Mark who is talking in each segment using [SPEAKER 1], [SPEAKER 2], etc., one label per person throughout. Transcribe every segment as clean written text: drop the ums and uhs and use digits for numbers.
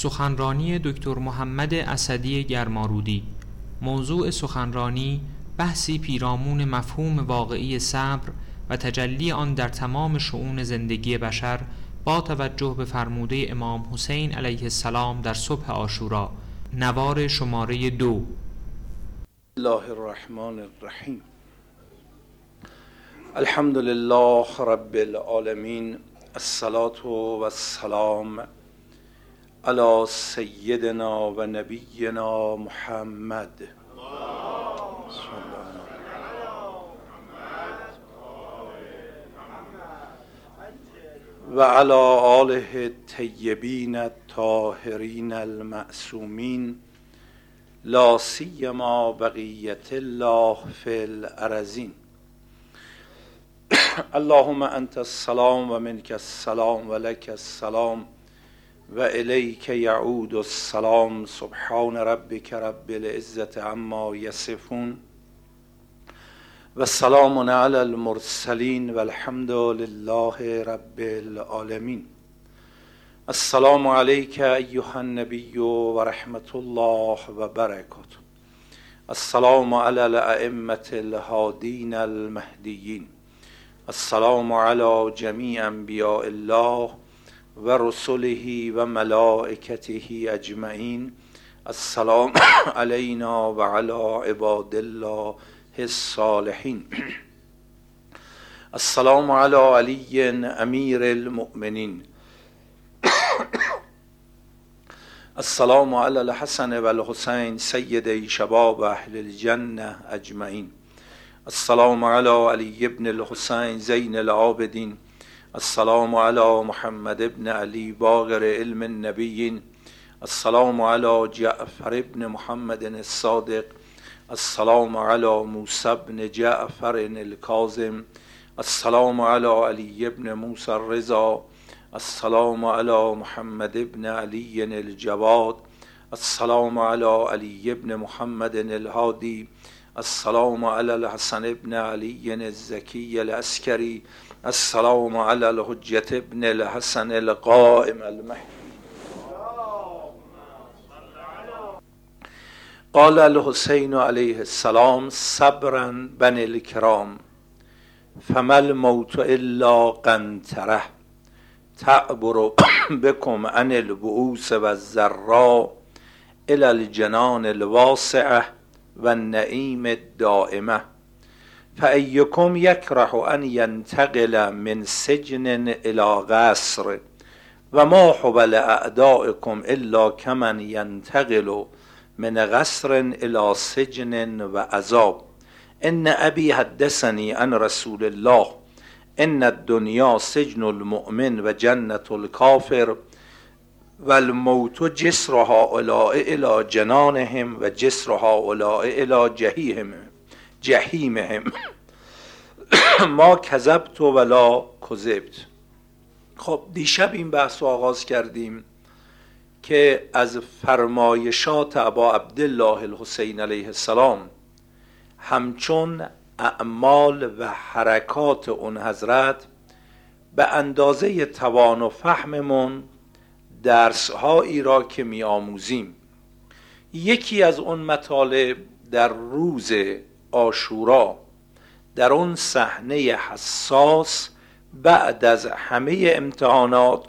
[SPEAKER 1] سخنرانی دکتر محمد اسدی گرمارودی. موضوع سخنرانی بحثی پیرامون مفهوم واقعی صبر و تجلی آن در تمام شؤون زندگی بشر با توجه به فرموده امام حسین علیه السلام در صبح عاشورا. نوار شماره 2.
[SPEAKER 2] الله الرحمن الرحیم. الحمد لله رب العالمین، الصلاة و السلام علی سیدنا و نبینا محمد و علی آله الطیبین الطاهرین المعصومین، لا سیما بقیت الله فی الارضین. اللهم انت السلام و منک السلام و لک السلام و الیک یعود السلام. سبحان ربک رب العزة عما یصفون و سلام علی المرسلین و الحمد لله رب العالمین. السلام علیک ایها النبی و رحمت الله و برکاته. السلام علی الائمة الهادین المهدیین. السلام علی جمیع انبیاء الله و رسله و ملائکته اجمعین. السلام علینا و علی عباد الله الصالحین. السلام علی علی امیر المؤمنین. السلام علی الحسن و الحسین سیدی شباب اهل الجنه اجمعین. السلام علی علی ابن الحسین زین العابدین. السلام علی محمد ابن علی باقر علم النبیین. السلام علی جعفر ابن محمد الصادق. السلام علی موسی ابن جعفر الکاظم. السلام علی علی ابن موسی الرضا. السلام علی محمد ابن علی الجواد. السلام علی علی ابن محمد الهادی. السلام علی الحسن ابن علی الزکی العسکری. السلام علی الحجة ابن الحسن القائم المهدی. قال الحسین علیه السلام صبرا بنی الکرام فما الموت الا قنطره تعبر بكم عن البؤوس و الضراء الى الجنان الواسعه و النعیم الدائمه. فأيكم يكره أن ينتقل من سجن إلى قصر وما حبل أعدائكم إلا كمن ينتقل من قصر إلى سجن وعذاب. إن أبي حدثني عن رسول الله إن الدنيا سجن المؤمن وجنة الكافر والموت جسر هؤلاء إلى جنانهم وجسر هؤلاء إلى جهیمهم. ما کذبت ولا کذبت. خب دیشب این بحث رو آغاز کردیم که از فرمایشات ابا عبدالله الحسین علیه السلام همچون اعمال و حرکات اون حضرت به اندازه توان و فهممون درسهایی را که می آموزیم. یکی از اون مطالب در روز عاشورا، در اون صحنه حساس بعد از همه امتحانات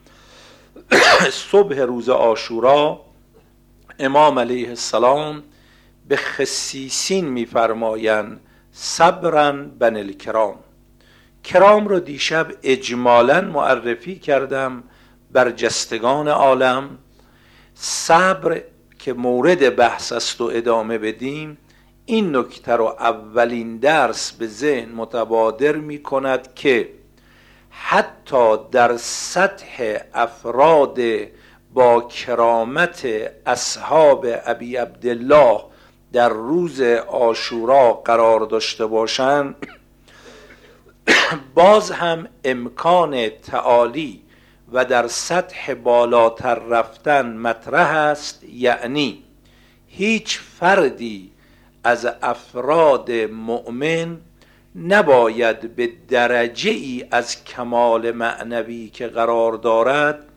[SPEAKER 2] صبح روز عاشورا امام علیه السلام به خسیسین می‌فرمایند صبرا بنی الکرام. کرام رو دیشب اجمالاً معرفی کردم بر جستگان عالم. صبر که مورد بحث است و ادامه بدیم، این نکته رو اولین درس به ذهن متبادر می کند که حتی در سطح افراد با کرامت اصحاب ابی عبدالله در روز عاشورا قرار داشته باشند، باز هم امکان تعالی و در سطح بالاتر رفتن مطرح است. یعنی هیچ فردی از افراد مؤمن نباید به درجه ای از کمال معنوی که قرار دارد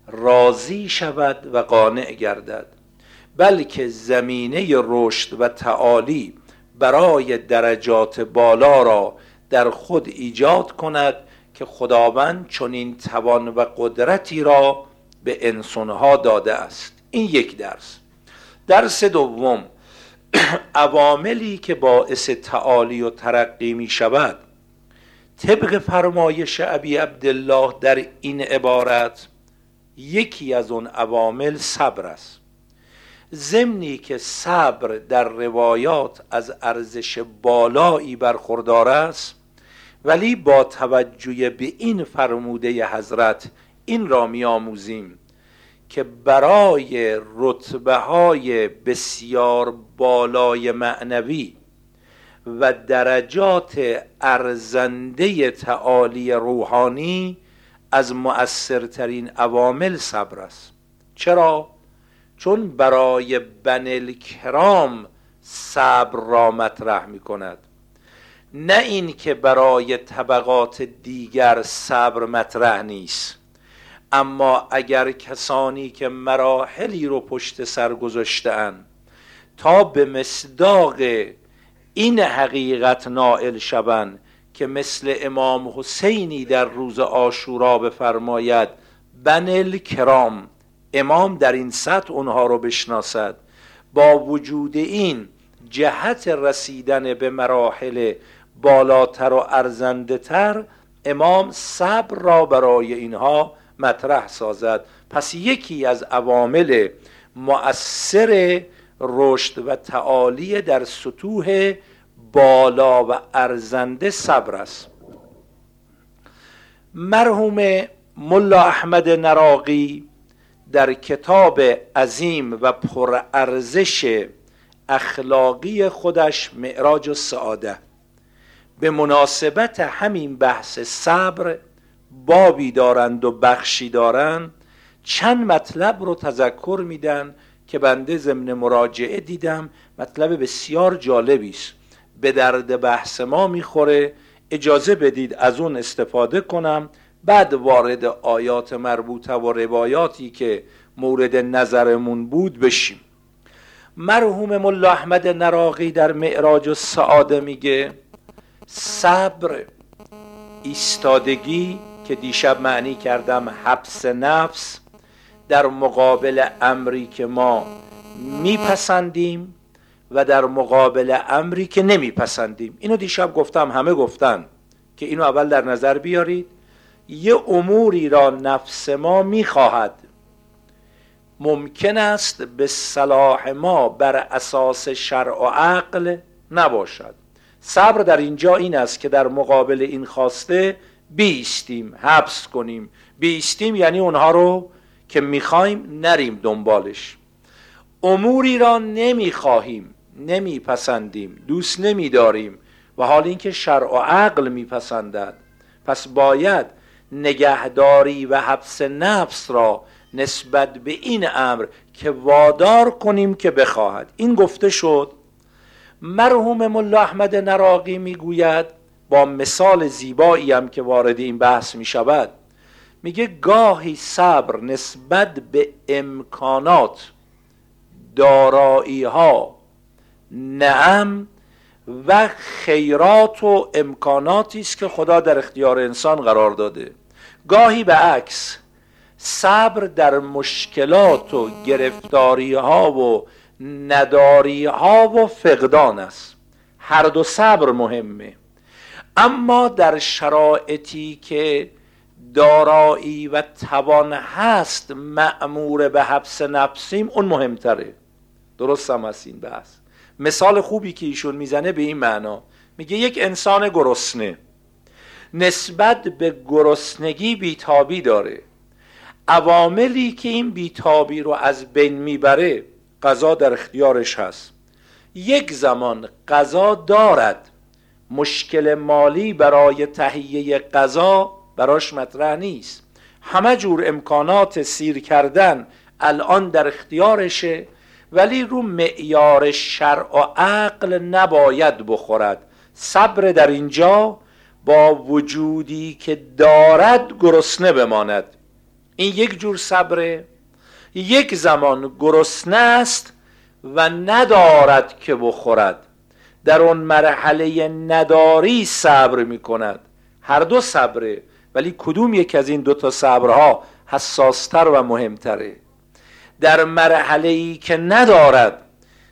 [SPEAKER 2] راضی شود و قانع گردد، بلکه زمینه رشد و تعالی برای درجات بالا را در خود ایجاد کند که خداوند چنین توان و قدرتی را به انسانها داده است. این یک درس. درس دوم، عواملی که باعث تعالی و ترقی می شود طبق فرمایش ابی عبدالله در این عبارت، یکی از اون عوامل صبر است. ضمنی که صبر در روایات از ارزش بالایی برخوردار است، ولی با توجه به این فرموده حضرت این را می آموزیم که برای رتبه های بسیار بالای معنوی و درجات ارزنده تعالی روحانی از مؤثرترین عوامل صبر است. چرا؟ چون برای بنی الکرام صبر را مطرح می کند، نه این که برای طبقات دیگر صبر مطرح نیست. اما اگر کسانی که مراحلی رو پشت سر گذاشته‌اند تا به مصداق این حقیقت نائل شوند که مثل امام حسینی در روز عاشورا بفرماید بنی الکرام، امام در این سطح اونها رو بشناسد، با وجود این جهت رسیدن به مراحل بالاتر و ارزنده تر، امام صبر را برای اینها مطرح سازد. پس یکی از عوامل مؤثر رشد و تعالی در سطوح بالا و ارزنده صبر است. مرحوم ملا احمد نراقی در کتاب عظیم و پرارزش اخلاقی خودش معراج السعاده به مناسبت همین بحث صبر بابی دارند و بخشی دارند، چند مطلب رو تذکر میدن که بنده ضمن مراجعه دیدم مطلب بسیار جالبی است، به درد بحث ما میخوره. اجازه بدید از اون استفاده کنم، بعد وارد آیات مربوطه و روایاتی که مورد نظرمون بود بشیم. مرحوم ملا احمد نراقی در معراج السعاده میگه صبر، ایستادگی که دیشب معنی کردم حبس نفس در مقابل امری که ما میپسندیم و در مقابل امری که نمیپسندیم. اینو دیشب گفتم، همه گفتن که اینو اول در نظر بیارید. یه اموری را نفس ما میخواهد، ممکن است به صلاح ما بر اساس شرع و عقل نباشد. صبر در اینجا این است که در مقابل این خواسته بیستیم، حبس کنیم. بیستیم یعنی اونها رو که میخوایم نریم دنبالش. اموری را نمیخواهیم، نمیپسندیم، دوست نمیداریم و حال اینکه شرع و عقل میپسندد، پس باید نگهداری و حبس نفس را نسبت به این امر که وادار کنیم که بخواهد. این گفته شد. مرحوم ملا احمد نراقی میگوید با مثال زیبایی هم که وارد این بحث میشود، میگه گاهی صبر نسبت به امکانات، دارایی ها، نعم و خیرات و امکاناتی است که خدا در اختیار انسان قرار داده. گاهی به عکس صبر در مشکلات و گرفتاری ها و نداری ها و فقدان است. هر دو صبر مهمه، اما در شرایطی که دارایی و توان هست مأمور به حبس نفسیم، اون مهمتره. درست هم هست این بحث. مثال خوبی که ایشون میزنه به این معنا، میگه یک انسان گرسنه نسبت به گرسنگی بیتابی داره. عواملی که این بیتابی رو از بین میبره، غذا در اختیارش هست. یک زمان غذا دارد، مشکل مالی برای تهیه غذا براش مطرح نیست، همه جور امکانات سیر کردن الان در اختیارشه، ولی رو معیار شرع و عقل نباید بخورد. صبر در اینجا با وجودی که دارد گرسنه بماند. این یک جور صبره. یک زمان گرسنه است و ندارد که بخورد، در اون مرحله نداری صبر می کند. هر دو صبره، ولی کدوم یک از این دوتا صبرها حساستر و مهمتره؟ در مرحله‌ای که ندارد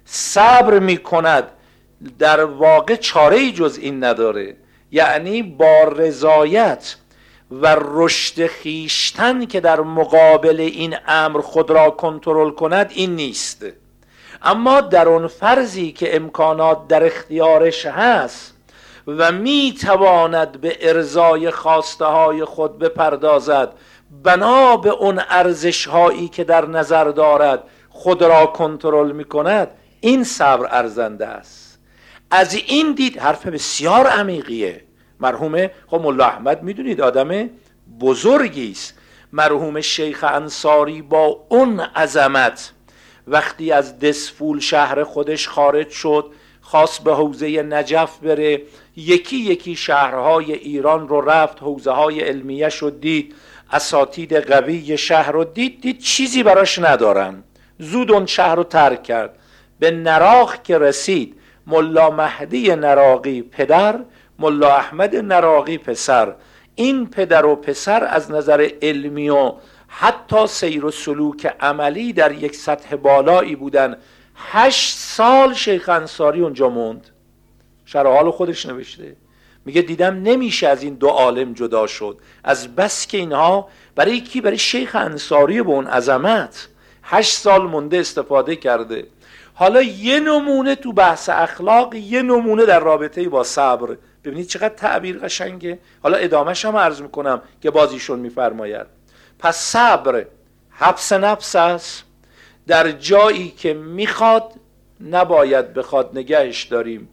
[SPEAKER 2] صبر می کند، در واقع چاره‌ای جز این نداره، یعنی با رضایت و رشد خیشتن که در مقابل این امر خود را کنترل کند این نیست. اما در اون فرضی که امکانات در اختیارش هست و می تواند به ارضای خواسته های خود بپردازد، بنا به اون ارزش هایی که در نظر دارد خود را کنترل می کند، این صبر ارزنده است. از این دید حرف بسیار عمیقیه. مرحوم ملا احمد میدونید آدم بزرگی است. مرحوم شیخ انصاری با اون عظمت وقتی از دسفول شهر خودش خارج شد، خواست به حوزه نجف بره، یکی یکی شهرهای ایران رو رفت، حوزه های علمیه شد، دید اساتید قوی شهر رو دید چیزی براش ندارن، زود اون شهر رو ترک کرد. به نراق که رسید، ملا مهدی نراقی پدر، ملا احمد نراقی پسر، این پدر و پسر از نظر علمی و حتی سیر و سلوک عملی در یک سطح بالایی بودن. 8 سال شیخ انصاری اونجا موند. شرح حال خودش نوشته، میگه دیدم نمیشه از این دو عالم جدا شد، از بس که اینها برای کی؟ برای شیخ انصاری به اون عظمت 8 سال مونده استفاده کرده. حالا یه نمونه تو بحث اخلاق، یه نمونه در رابطه با صبر. ببینید چقدر تعبیر قشنگه. حالا ادامهش هم عرض میکنم که بازیشون میفرماید. پس صبر حبس نفس است، در جایی که میخواد نباید بخواد نگهش داریم،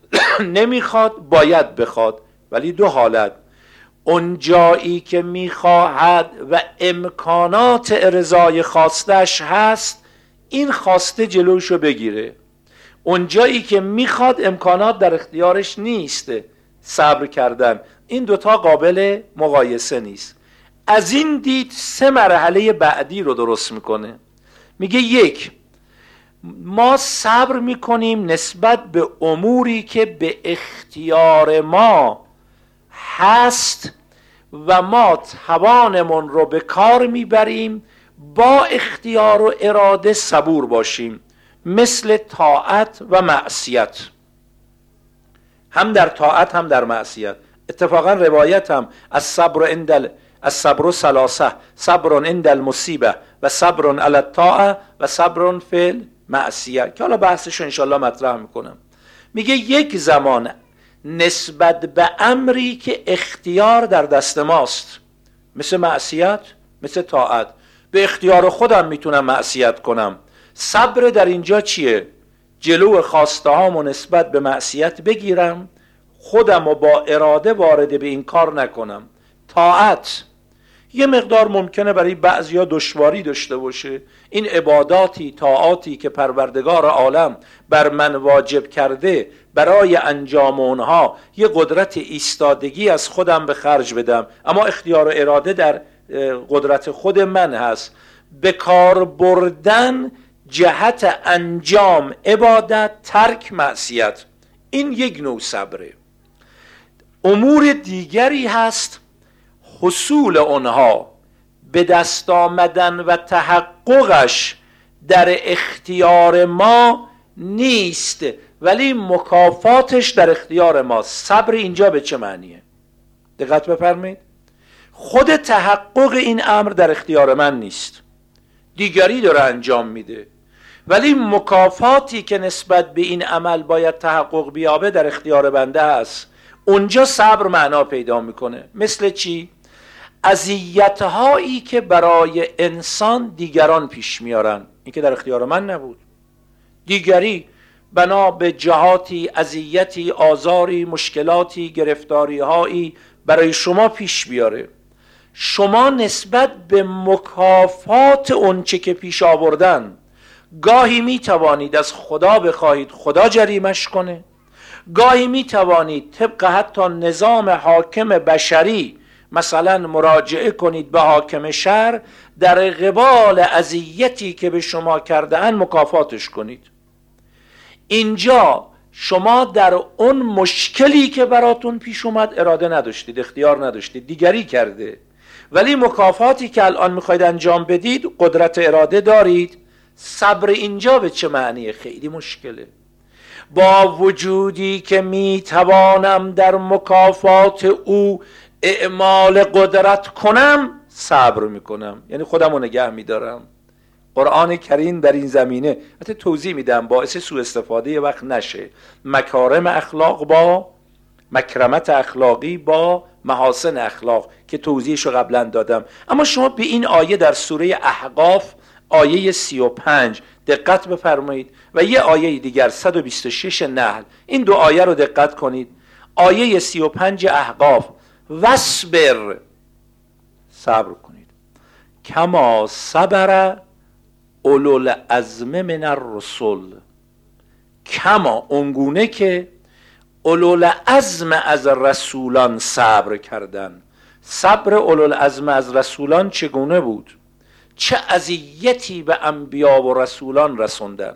[SPEAKER 2] نمیخواد باید بخواد، ولی دو حالت. اون جایی که میخواهد و امکانات ارضای خواستش هست، این خواسته جلوشو بگیره. اون جایی که میخواد امکانات در اختیارش نیست، صبر کردن. این دوتا قابل مقایسه نیست. از این دید 3 مرحله بعدی رو درست میکنه. میگه 1، ما صبر میکنیم نسبت به اموری که به اختیار ما هست و ما توانمون رو به کار میبریم، با اختیار و اراده صبور باشیم، مثل طاعت و معصیت. هم در طاعت هم در معصیت. اتفاقا روایت هم الصبر ثلاثه، صبر عند المصیبه و صبر علی الطاعه و صبر فی المعصیه، که حالا بحثش انشالله مطرح میکنم. میگه یک زمان نسبت به امری که اختیار در دست ماست، مثل معصیت، مثل طاعت، به اختیار خودم میتونم معصیت کنم. صبر در اینجا چیه؟ جلو خواسته هامو نسبت به معصیت بگیرم، خودم رو با اراده وارد به این کار نکنم. طاعت یه مقدار ممکنه برای بعضیا دشواری داشته باشه. این عباداتی، طاعاتی که پروردگار عالم بر من واجب کرده، برای انجام اونها یه قدرت ایستادگی از خودم به خرج بدم، اما اختیار و اراده در قدرت خود من هست. به کار بردن جهت انجام عبادت، ترک معصیت، این یک نوع صبره. امور دیگری هست حصول اونها، به دست آمدن و تحققش در اختیار ما نیست، ولی مکافاتش در اختیار ما. صبر اینجا به چه معنیه؟ دقت بفرمایید. خود تحقق این امر در اختیار من نیست، دیگری داره انجام میده، ولی مکافاتی که نسبت به این عمل باید تحقق بیابه در اختیار بنده هست. اونجا صبر معنا پیدا میکنه. مثل چی؟ اذیت‌هایی که برای انسان دیگران پیش میارن، این که در اختیار من نبود. دیگری بنا به جهاتی، اذیتی، آزاری، مشکلاتی، گرفتاری‌هایی برای شما پیش بیاره. شما نسبت به مکافات اونچه که پیش آوردن، گاهی می توانید از خدا بخواهید خدا جریمش کنه، گاهی می توانید طبق حتی نظام حاکم بشری مثلا مراجعه کنید به حاکم شهر، در قبال اذیتی که به شما کرده اند مکافاتش کنید. اینجا شما در اون مشکلی که براتون پیش اومد اراده نداشتید، اختیار نداشتید، دیگری کرده، ولی مکافاتی که الان میخواید انجام بدید قدرت اراده دارید. صبر اینجا به چه معنی؟ خیلی مشکله. با وجودی که میتوانم در مکافات او اعمال قدرت کنم، صبر میکنم، یعنی خودم رو نگه میدارم. قرآن کریم در این زمینه حتی توضیح میدم باعث سوء استفاده یه وقت نشه. مکارم اخلاق با مکرمت اخلاقی با محاسن اخلاق که توضیحشو قبلا دادم. اما شما به این آیه در سوره احقاف آیه 35 دقت بفرمایید و یه آیه دیگر 126 نحل، این دو آیه رو دقت کنید. آیه 35 احقاف، وصبر، صبر کنید، کما صبر اولو العزم من الرسل، کما اونگونه که اولو العزم از رسولان صبر کردن. صبر اولو العزم از رسولان چگونه بود؟ چه اذیتی به انبیا و رسولان رسوندن،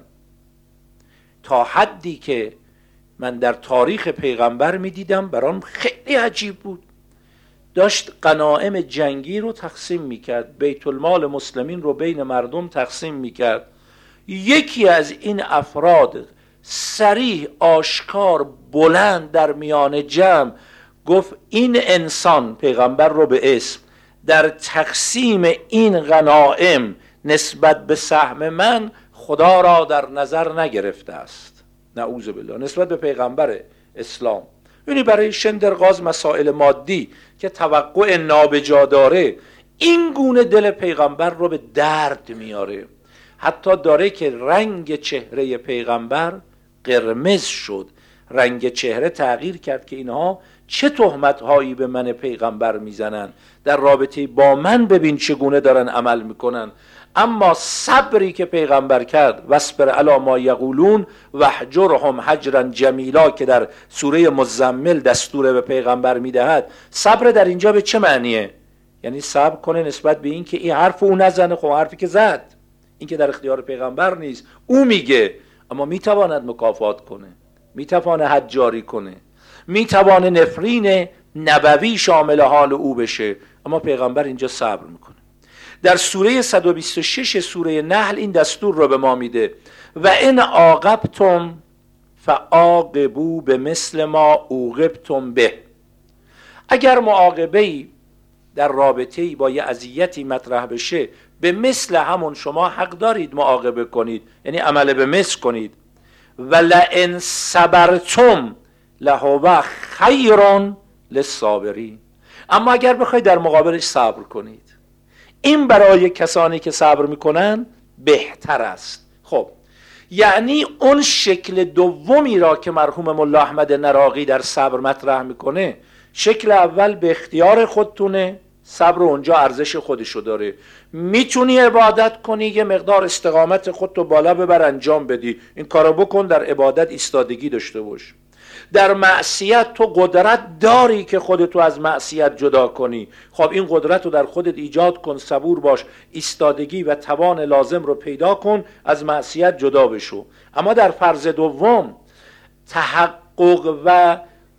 [SPEAKER 2] تا حدی که من در تاریخ پیغمبر میدیدم برام خیلی عجیب بود. داشت غنایم جنگی رو تقسیم میکرد، بیت المال مسلمین رو بین مردم تقسیم میکرد. یکی از این افراد صریح آشکار بلند در میان جمع گفت این انسان، پیغمبر رو به اسم، در تقسیم این غنایم نسبت به سهم من خدا را در نظر نگرفته است. نعوذ بالله. نسبت به پیغمبر اسلام. یعنی برای شندرغاز مسائل مادی که توقع نابجا داره، این گونه دل پیغمبر رو به درد میاره. حتی داره که رنگ چهره پیغمبر قرمز شد، رنگ چهره تغییر کرد که اینها چه تهمت هایی به من پیغمبر میزنن، در رابطه با من ببین چگونه دارن عمل میکنن. اما صبری که پیغمبر کرد، واصبر علی ما یقولون واهجرهم هجرا جمیلا، که در سوره مزمل دستور به پیغمبر میدهد، صبر در اینجا به چه معنیه؟ یعنی صبر کنه نسبت به این که این حرف او نزنه. خب حرفی که زد این که در اختیار پیغمبر نیست، او میگه، اما میتواند مکافات کنه، میتواند حد جاری کنه، میتواند نفرین نبوی شامل حال او بشه، اما پیغمبر اینجا صبر میکنه. در سوره 126 سوره نحل این دستور رو به ما میده، و ان عاقبتم فعاقبوا بمثل ما عوقبتم به. اگر معاقبه‌ای در رابطه‌ای با یه اذیتی مطرح بشه، به مثل همون شما حق دارید معاقبه کنید، یعنی عمل به مثل کنید. و لئن صبرتم لهو خیر للصابرین. اما اگر بخواید در مقابلش صبر کنید، این برای کسانی که صبر میکنن بهتر است. خب یعنی اون شکل دومی را که مرحوم ملا احمد نراقی در صبر مطرح میکنه، شکل اول به اختیار خودتونه، صبر اونجا ارزش خودشو داره، میتونی عبادت کنی، یه مقدار استقامت خودتو بالا ببر انجام بدی، این کارو بکن، در عبادت ایستادگی داشته باش. در معصیت تو قدرت داری که خودتو از معصیت جدا کنی، خب این قدرت رو در خودت ایجاد کن، صبور باش، ایستادگی و توان لازم رو پیدا کن، از معصیت جدا بشو. اما در فرض دوم تحقق و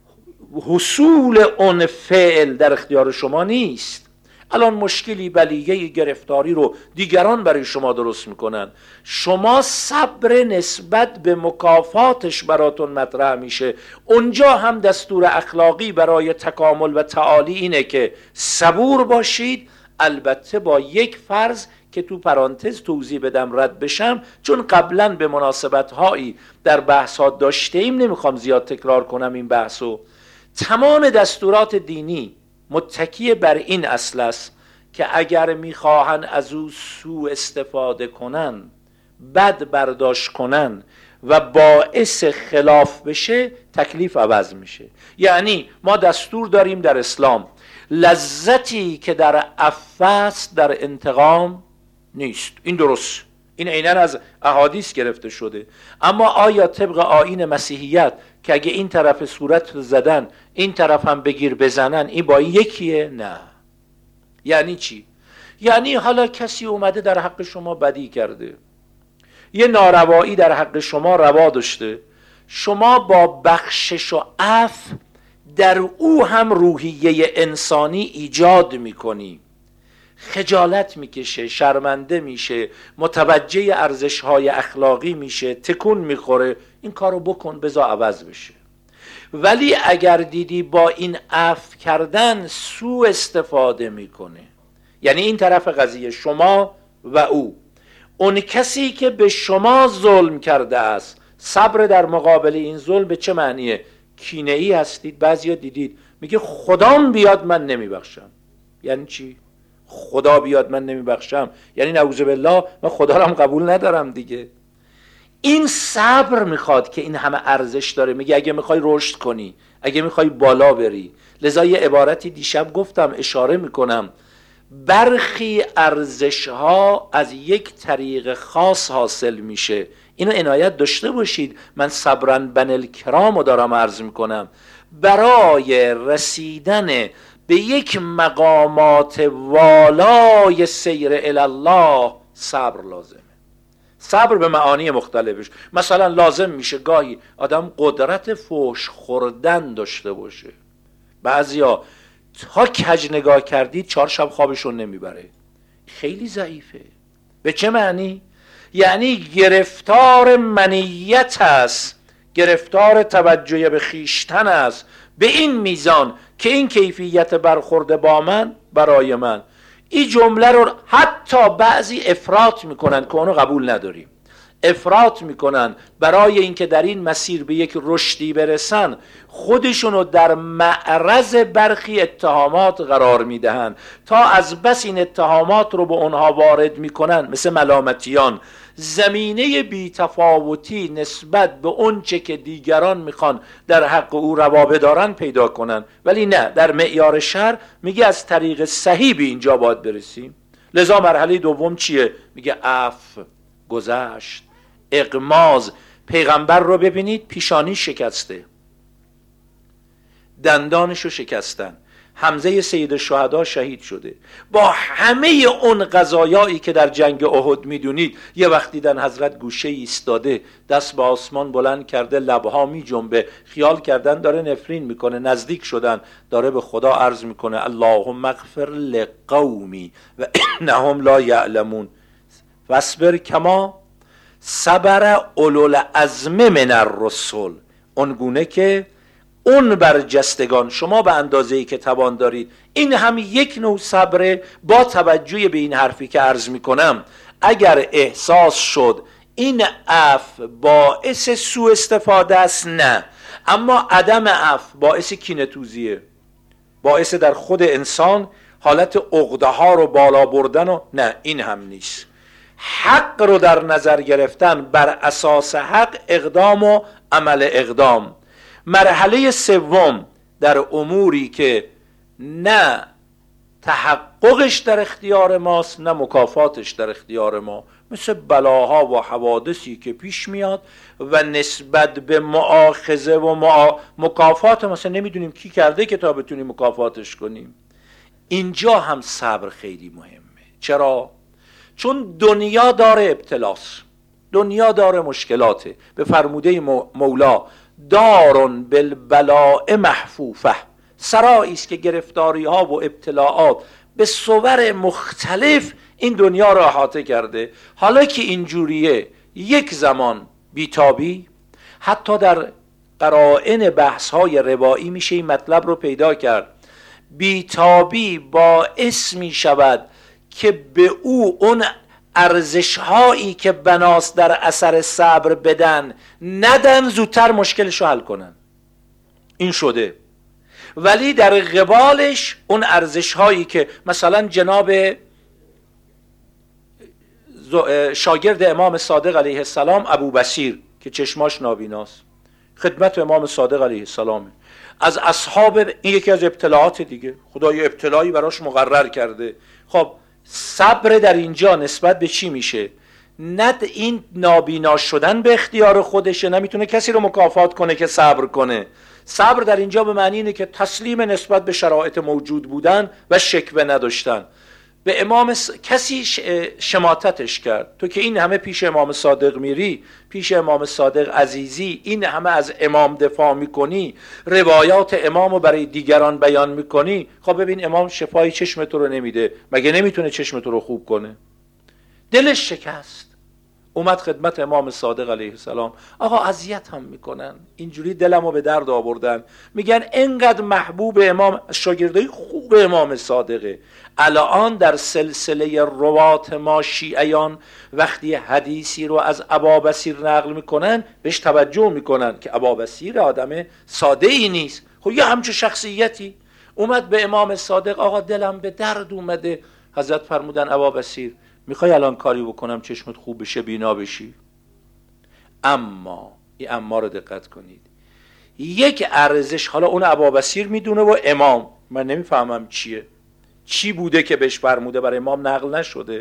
[SPEAKER 2] حصول اون فعل در اختیار شما نیست. الان مشکلی، بلیه، گرفتاری رو دیگران برای شما درست میکنن، شما صبر نسبت به مکافاتش براتون مطرح میشه. اونجا هم دستور اخلاقی برای تکامل و تعالی اینه که صبور باشید، البته با یک فرض که تو پرانتز توضیح بدم رد بشم، چون قبلا به مناسبت هایی در بحثات داشته ایم، نمیخوام زیاد تکرار کنم این بحثو. تمام دستورات دینی متکی بر این اصل است که اگر میخواهن از او سوء استفاده کنن، بد برداشت کنن و باعث خلاف بشه، تکلیف عوض میشه. یعنی ما دستور داریم در اسلام، لذتی که در عفو است در انتقام نیست. این درست، این عیناً از احادیث گرفته شده. اما آیا طبق آیین مسیحیت که اگه این طرف صورت زدن این طرف هم بگیر بزنن این با این یکیه؟ نه. یعنی چی؟ یعنی حالا کسی اومده در حق شما بدی کرده، یه ناروایی در حق شما روا داشته، شما با بخشش و عفو در او هم روحیه انسانی ایجاد میکنی، خجالت میکشه، شرمنده میشه، متوجه ارزش‌های اخلاقی میشه، تکون میخوره، این کارو بکن بذار عوض بشه. ولی اگر دیدی با این عفو کردن سوء استفاده میکنه، یعنی این طرف قضیه شما و او، اون کسی که به شما ظلم کرده است، صبر در مقابل این ظلم به چه معنیه؟ کینه‌ای هستید. بعضیا دیدید میگه خدام بیاد من نمیبخشم. یعنی چی؟ خدا بیاد من نمیبخشم یعنی نعوذ بالله من خدا رو هم قبول ندارم دیگه. این صبر میخواد که این همه ارزش داره. میگه اگه میخوای رشد کنی، اگه میخوای بالا بری، لذا یه عبارتی دیشب گفتم اشاره میکنم، برخی ارزش ها از یک طریق خاص حاصل میشه. اینو عنایت داشته باشید. من صبرن بن الکرام رو دارم عرض میکنم. برای رسیدن به یک مقامات والای سیر الله صبر لازمه. صبر به معانی مختلفش. مثلا لازم میشه گاهی آدم قدرت فحش خوردن داشته باشه. بعضیا تا کج نگاه کردید 4 شب خوابشون نمیبره، خیلی ضعیفه. به چه معنی؟ یعنی گرفتار منیت است، گرفتار توجه به خیشتن است، به این میزان که این کیفیت برخورده با من برای من. این جمله رو حتی بعضی افراط میکنن که اونو قبول نداریم. افراط میکنن برای اینکه در این مسیر به یک رشدی برسن، خودشونو در معرض برخی اتهامات قرار میدهن تا از بس این اتهامات رو به اونها وارد میکنن، مثل ملامتیان، زمینه بی‌تفاوتی نسبت به اون چه که دیگران میخوان در حق او روا بدارن پیدا کنن. ولی نه، در معیار شرع میگه از طریق صحیح به اینجا باید برسیم. لذا مرحله دوم چیه؟ میگه عفو، گذشت، اغماز. پیغمبر رو ببینید پیشانی شکسته، دندانشو شکستن. حمزه سید الشهدا شهید شده. با همه اون قضایایی که در جنگ احد میدونید، یه وقت دیدن حضرت گوشه ایستاده، دست به آسمان بلند کرده، لبها می جنبه، خیال کردن داره نفرین میکنه. نزدیک شدن، داره به خدا عرض میکنه اللهم اغفر لقومی و انهم لا یعلمون فاصبر کما صبر اولو العزم من الرسل. اونگونه که اون برجستگان، شما به اندازه‌ای که توان دارید. این هم یک نوع صبره. با توجه به این حرفی که عرض میکنم، اگر احساس شد این عفو باعث سوء استفاده است، نه. اما عدم عفو باعث کینه‌توزیه، باعث در خود انسان حالت عقده ها رو بالا بردن و نه، این هم نیست. حق رو در نظر گرفتن، بر اساس حق اقدام و عمل اقدام. مرحله سوم در اموری که نه تحققش در اختیار ماست نه مکافاتش در اختیار ما، مثل بلاها و حوادثی که پیش میاد و نسبت به مؤاخذه و مکافات مثلا نمیدونیم کی کرده که تا بتونیم مکافاتش کنیم. اینجا هم صبر خیلی مهمه. چرا؟ چون دنیا داره ابتلاس، دنیا داره مشکلاته. به فرموده مولا دارون بالبلاء محفوفه، سرایی است که گرفتاری ها و ابتلاعات به صور مختلف این دنیا را احاطه کرده. حالا که اینجوریه، یک زمان بیتابی، حتی در قرائن بحث های روایی میشه این مطلب رو پیدا کرد، بیتابی باعث می شود که به او اون ارزش هایی که بناست در اثر صبر بدن ندن، زودتر مشکلش رو حل کنن. این شده. ولی در قبالش اون ارزش هایی که مثلا جناب شاگرد امام صادق علیه السلام ابو بصیر که چشماش نابیناست، خدمت امام صادق علیه السلام، از اصحاب، این یکی از ابتلاعات دیگه، خدا یه ابتلایی براش مقرر کرده. خب صبر در اینجا نسبت به چی میشه؟ نه این نابینا شدن به اختیار خودشه، نمیتونه کسی رو مکافات کنه که صبر کنه. صبر در اینجا به معنی اینه که تسلیم نسبت به شرایط موجود بودن و شکوه نداشتن. به امام کسی شماتتش کرد، تو که این همه پیش امام صادق میری، پیش امام صادق عزیزی، این همه از امام دفاع میکنی، روایات امام رو برای دیگران بیان میکنی، خب ببین امام شفای چشم تو رو نمیده، مگه نمیتونه چشم تو رو خوب کنه؟ دلش شکست، اومد خدمت امام صادق علیه السلام. آقا اذیت هم میکنن، اینجوری دلمو به درد آوردن، میگن انقدر محبوب امام، شاگردای خوب امام صادقه. الان در سلسله روات ما شیعیان وقتی حدیثی رو از ابابصیر نقل میکنن بهش توجه میکنن که ابابصیر آدم ساده ای نیست. خب یه همچه شخصیتی اومد به امام صادق، آقا دلم به درد اومده. حضرت فرمودن ابابصیر میخوای الان کاری بکنم چشمت خوب بشه، بینا بشی؟ اما این اما رو دقت کنید، یک ارزش، حالا اون ابابصیر میدونه و امام، من نمیفهمم چی بوده که بهش فرموده، برای امام نقل نشده،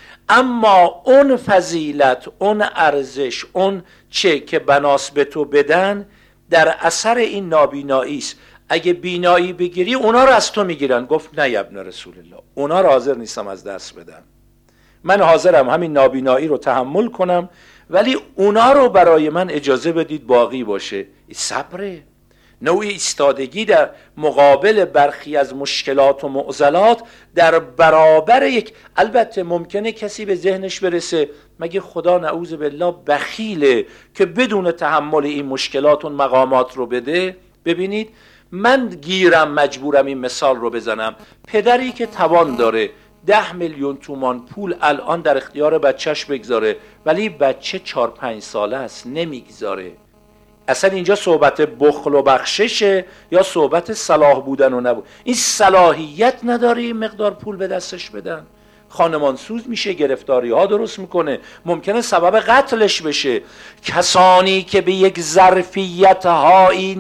[SPEAKER 2] اما اون فضیلت، اون ارزش، اون چه که بناس به تو بدن در اثر این نابینایی است. اگه بینایی بگیری اونا رو از تو میگیرن. گفت نه یا ابن رسول الله، اونا رو حاضر نیستم از دست بدم، من حاضرم همین نابینایی رو تحمل کنم، ولی اونا رو برای من اجازه بدید باقی باشه. این صبره، نوعی ایستادگی در مقابل برخی از مشکلات و معضلات در برابر یک. البته ممکنه کسی به ذهنش برسه مگه خدا نعوذ بالله بخیله که بدون تحمل این مشکلات و مقامات رو بده؟ ببینید من گیرم مجبورم این مثال رو بزنم. پدری که توان داره 10 میلیون تومان پول الان در اختیار بچهش بگذاره، ولی بچه 4-5 ساله است نمیگذاره. اصلا اینجا صحبت بخل و بخششه یا صحبت صلاح بودن و نبود؟ این صلاحیت نداره این مقدار پول به دستش بدن. خانمانسوز میشه، گرفتاری ها درست میکنه، ممکنه سبب قتلش بشه. کسانی که به یک ظرفیت هایی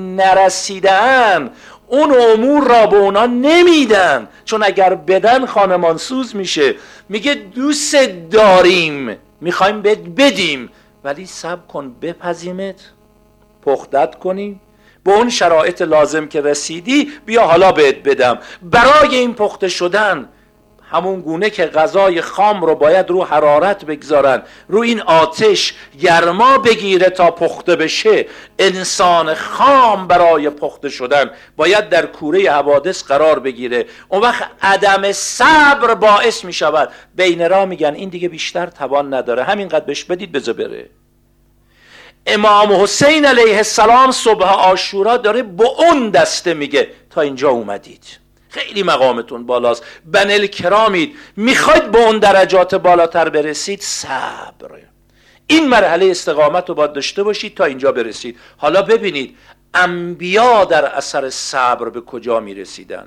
[SPEAKER 2] نرسیدن اون امور را به اونا نمیدن، چون اگر بدن خانمانسوز میشه. میگه دوست داریم، میخوایم بدیم، ولی صبر کن بپذیمت، پختت کنیم، به اون شرایط لازم که رسیدی بیا حالا بهت بدم. برای این پخته شدن همون گونه که غذای خام رو باید رو حرارت بگذارن، رو این آتش گرما بگیره تا پخته بشه، انسان خام برای پخته شدن باید در کوره حوادث قرار بگیره. اون وقت عدم صبر باعث می شود بین راه میگن این دیگه بیشتر توان نداره، همینقدر بهش بدید بذار بره. امام حسین علیه السلام صبح عاشورا داره با اون دسته میگه تا اینجا اومدید، خیلی مقامتون بالاست، بنل کرامید، میخواید به اون درجات بالاتر برسید، صبر، این مرحله استقامت رو باید داشته باشید تا اینجا برسید. حالا ببینید انبیا در اثر صبر به کجا میرسیدن.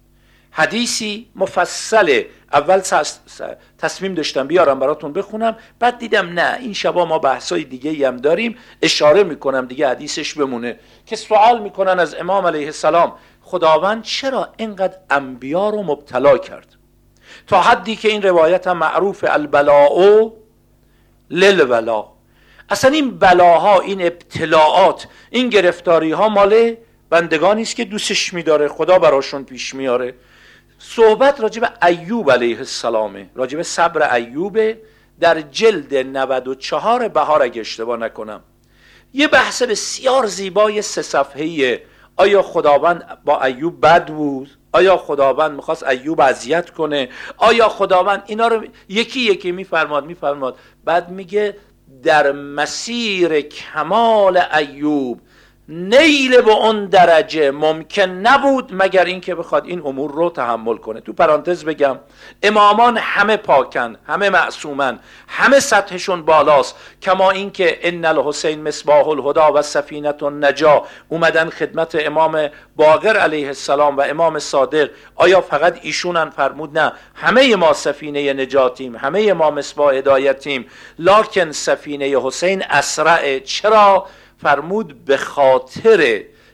[SPEAKER 2] حدیثی مفصله، اول تصمیم داشتم بیارم براتون بخونم، بعد دیدم نه این شبا ما بحثای دیگه هم داریم، اشاره میکنم دیگه حدیثش بمونه. که سوال میکنن از امام علیه السلام خداوند چرا اینقدر انبیا رو مبتلا کرد؟ تا حدی که این روایت هم معروف، البلاء للولا. اصلا این بلاها، این ابتلاعات، این گرفتاری ها مال بندگانی است که دوستش میداره، خدا براشون پیش میاره. صحبت راجب ایوب علیه السلامه، راجب صبر ایوب، در جلد 94 بهار اگه اشتباه نکنم. یه بحث بسیار زیبای 3 صفحه‌ایه. آیا خداوند با ایوب بد بود؟ آیا خداوند میخواست ایوب اذیت کنه؟ آیا خداوند اینا رو یکی یکی میفرماد. بعد میگه در مسیر کمال ایوب نیل به اون درجه ممکن نبود مگر اینکه بخواد این امور رو تحمل کنه. تو پرانتز بگم امامان همه پاکن، همه معصومن، همه سطحشون بالاست، کما اینکه ان الحسین مصباح الهدی و سفینه النجا اومدن خدمت امام باقر علیه السلام و امام صادق. آیا فقط ایشونن؟ فرمود نه، همه ما سفینه نجاتیم، همه ما مصباح هدایتیم، لکن سفینه حسین اسرع. چرا؟ فرمود به خاطر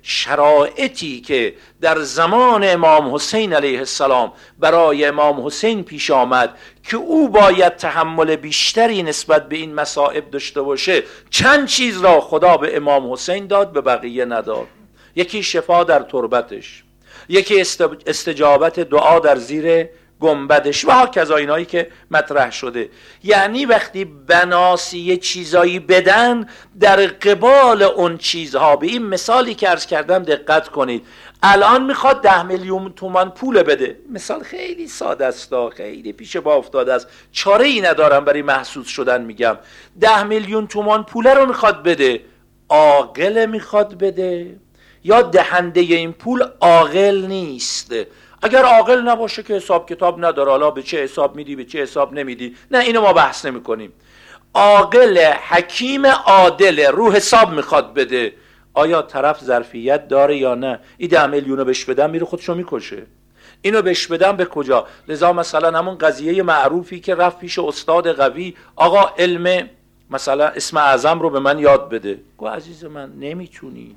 [SPEAKER 2] شرایطی که در زمان امام حسین علیه السلام برای امام حسین پیش آمد که او باید تحمل بیشتری نسبت به این مصائب داشته باشه، چند چیز را خدا به امام حسین داد، به بقیه نداد. یکی شفا در تربتش، یکی استجابت دعا در زیر گنبدش و هاکذا اینایی که مطرح شده. یعنی وقتی بناسی یه چیزایی بدن، در قبال اون چیزها، به این مثالی که عرض کردم دقت کنید. الان میخواد 10 میلیون تومان پول بده، مثال خیلی ساده است، خیلی پیش با افتاده است، چاره ای ندارم برای محسوس شدن میگم. 10 میلیون تومان پول رو میخواد بده، عاقل میخواد بده یا دهنده این پول عاقل نیست؟ اگر عاقل نباشه که حساب کتاب نداره، حالا به چه حساب میدی به چه حساب نمیدی، نه اینو ما بحث نمی کنیم. عاقل، حکیم، عادل، رو حساب میخواد بده، آیا طرف ظرفیت داره یا نه؟ این 10 میلیون بهش بدم میره خودشو میکشه، اینو بهش بدم به کجا؟ لذا مثلا همون قضیه معروفی که رفت پیش استاد قوی، آقا علم مثلا اسم اعظم رو به من یاد بده، گو عزیز من نمیتونی.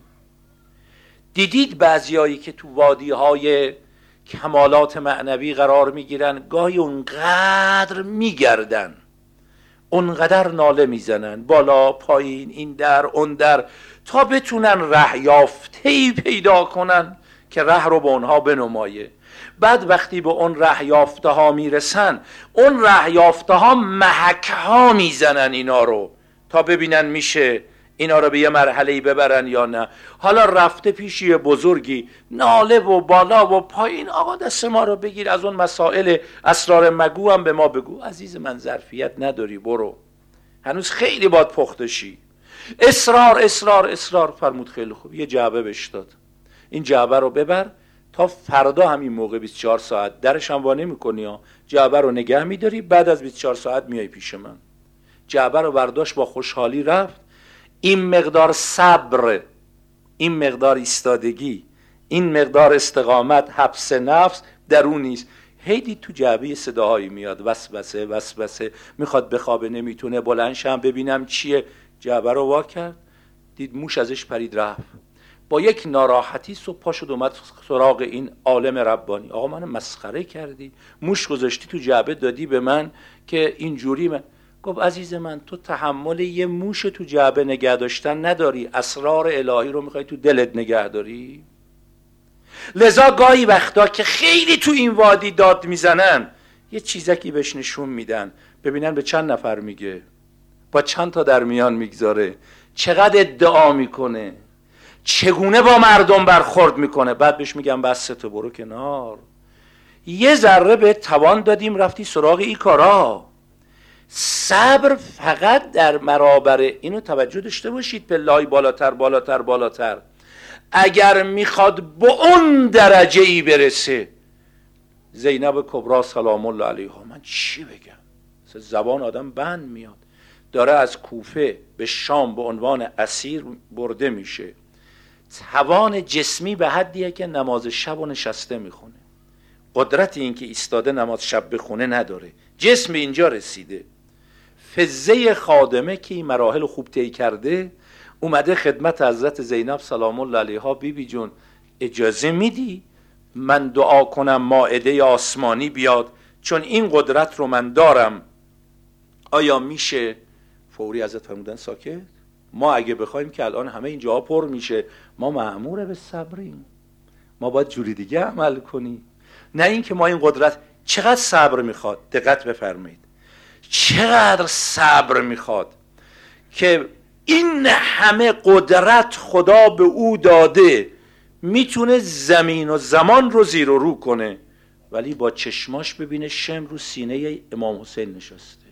[SPEAKER 2] دیدید بعضیایی که تو وادی‌های کمالات معنوی قرار میگیرن، گاهی اونقدر میگردن، اونقدر ناله میزنن بالا پایین، این در اون در، تا بتونن ره یافته‌ای پیدا کنن که ره رو به اونها بنمایه. بعد وقتی به اون ره یافته ها میرسن، اون ره یافته ها محک ها میزنن اینا رو تا ببینن میشه اینا رو به یه مرحله‌ای ببرن یا نه. حالا رفته پیش یه بزرگی، ناله و بالا و پایین، آقا دست ما رو بگیر، از اون مسائل اسرار مگو هم به ما بگو. عزیز من ظرفیت نداری، برو، هنوز خیلی باید پخته شی. اصرار اصرار اصرار فرمود خیلی خوب، یه جعبه بهش داد، این جعبه رو ببر تا فردا همین موقع 24 ساعت درش هم وا نمی‌کنی ها، جعبه رو نگه می‌داری، بعد از 24 ساعت میای پیش من. جعبه رو برداشت، با خوشحالی رفت. این مقدار صبر، این مقدار ایستادگی، این مقدار استقامت، حبس نفس در اون نیست. هیدی تو جعبه صداهایی میاد، وسوسه وسوسه، میخواد بخوابه نمیتونه، بلند شم ببینم چیه. جعبه رو وا کرد، دید موش ازش پرید رفت. با یک ناراحتی صبح پا شد اومد سراغ این عالم ربانی، آقا منو مسخره کردی، موش گذاشتی تو جعبه دادی به من که اینجوری. من گفت عزیز من، تو تحمل یه موش تو جعبه نگه داشتن نداری، اسرار الهی رو میخوای تو دلت نگه داری؟ لذا گاهی وقتا که خیلی تو این وادی داد میزنن، یه چیزکی بهش نشون میدن، ببینن به چند نفر میگه، با چند تا در میان میگذاره، چقدر ادعا میکنه، چگونه با مردم برخورد میکنه. بعد بهش میگم بس تو برو کنار، یه ذره به توان دادیم رفتی سراغ این کارا. صبر فقط در برابر، اینو توجه داشته باشید، پله‌ای بالاتر بالاتر بالاتر. اگر میخواد به اون درجه ای برسه، زینب کبرا سلام الله علیها، من چی بگم، زبان آدم بند میاد، داره از کوفه به شام به عنوان اسیر برده میشه، توان جسمی به حدیه که نماز شب و نشسته میخونه، قدرت این که ایستاده نماز شب بخونه نداره، جسم اینجا رسیده. فزه خادمه که این مراحل خوب طی کرده، اومده خدمت حضرت زینب سلام الله علیها، بیبی جون اجازه میدی من دعا کنم مائده آسمانی بیاد، چون این قدرت رو من دارم، آیا میشه؟ فوری حضرت فرمودن ساکت، ما اگه بخوایم که الان همه اینجا پر میشه، ما مأمور به صبریم، ما باید جوری دیگه عمل کنیم، نه این که ما این قدرت. چقدر صبر میخواد، دقت بفرمایید، چقدر صبر میخواد که این همه قدرت خدا به او داده، میتونه زمین و زمان رو زیر و رو کنه، ولی با چشماش ببینه شم رو سینه امام حسین نشسته،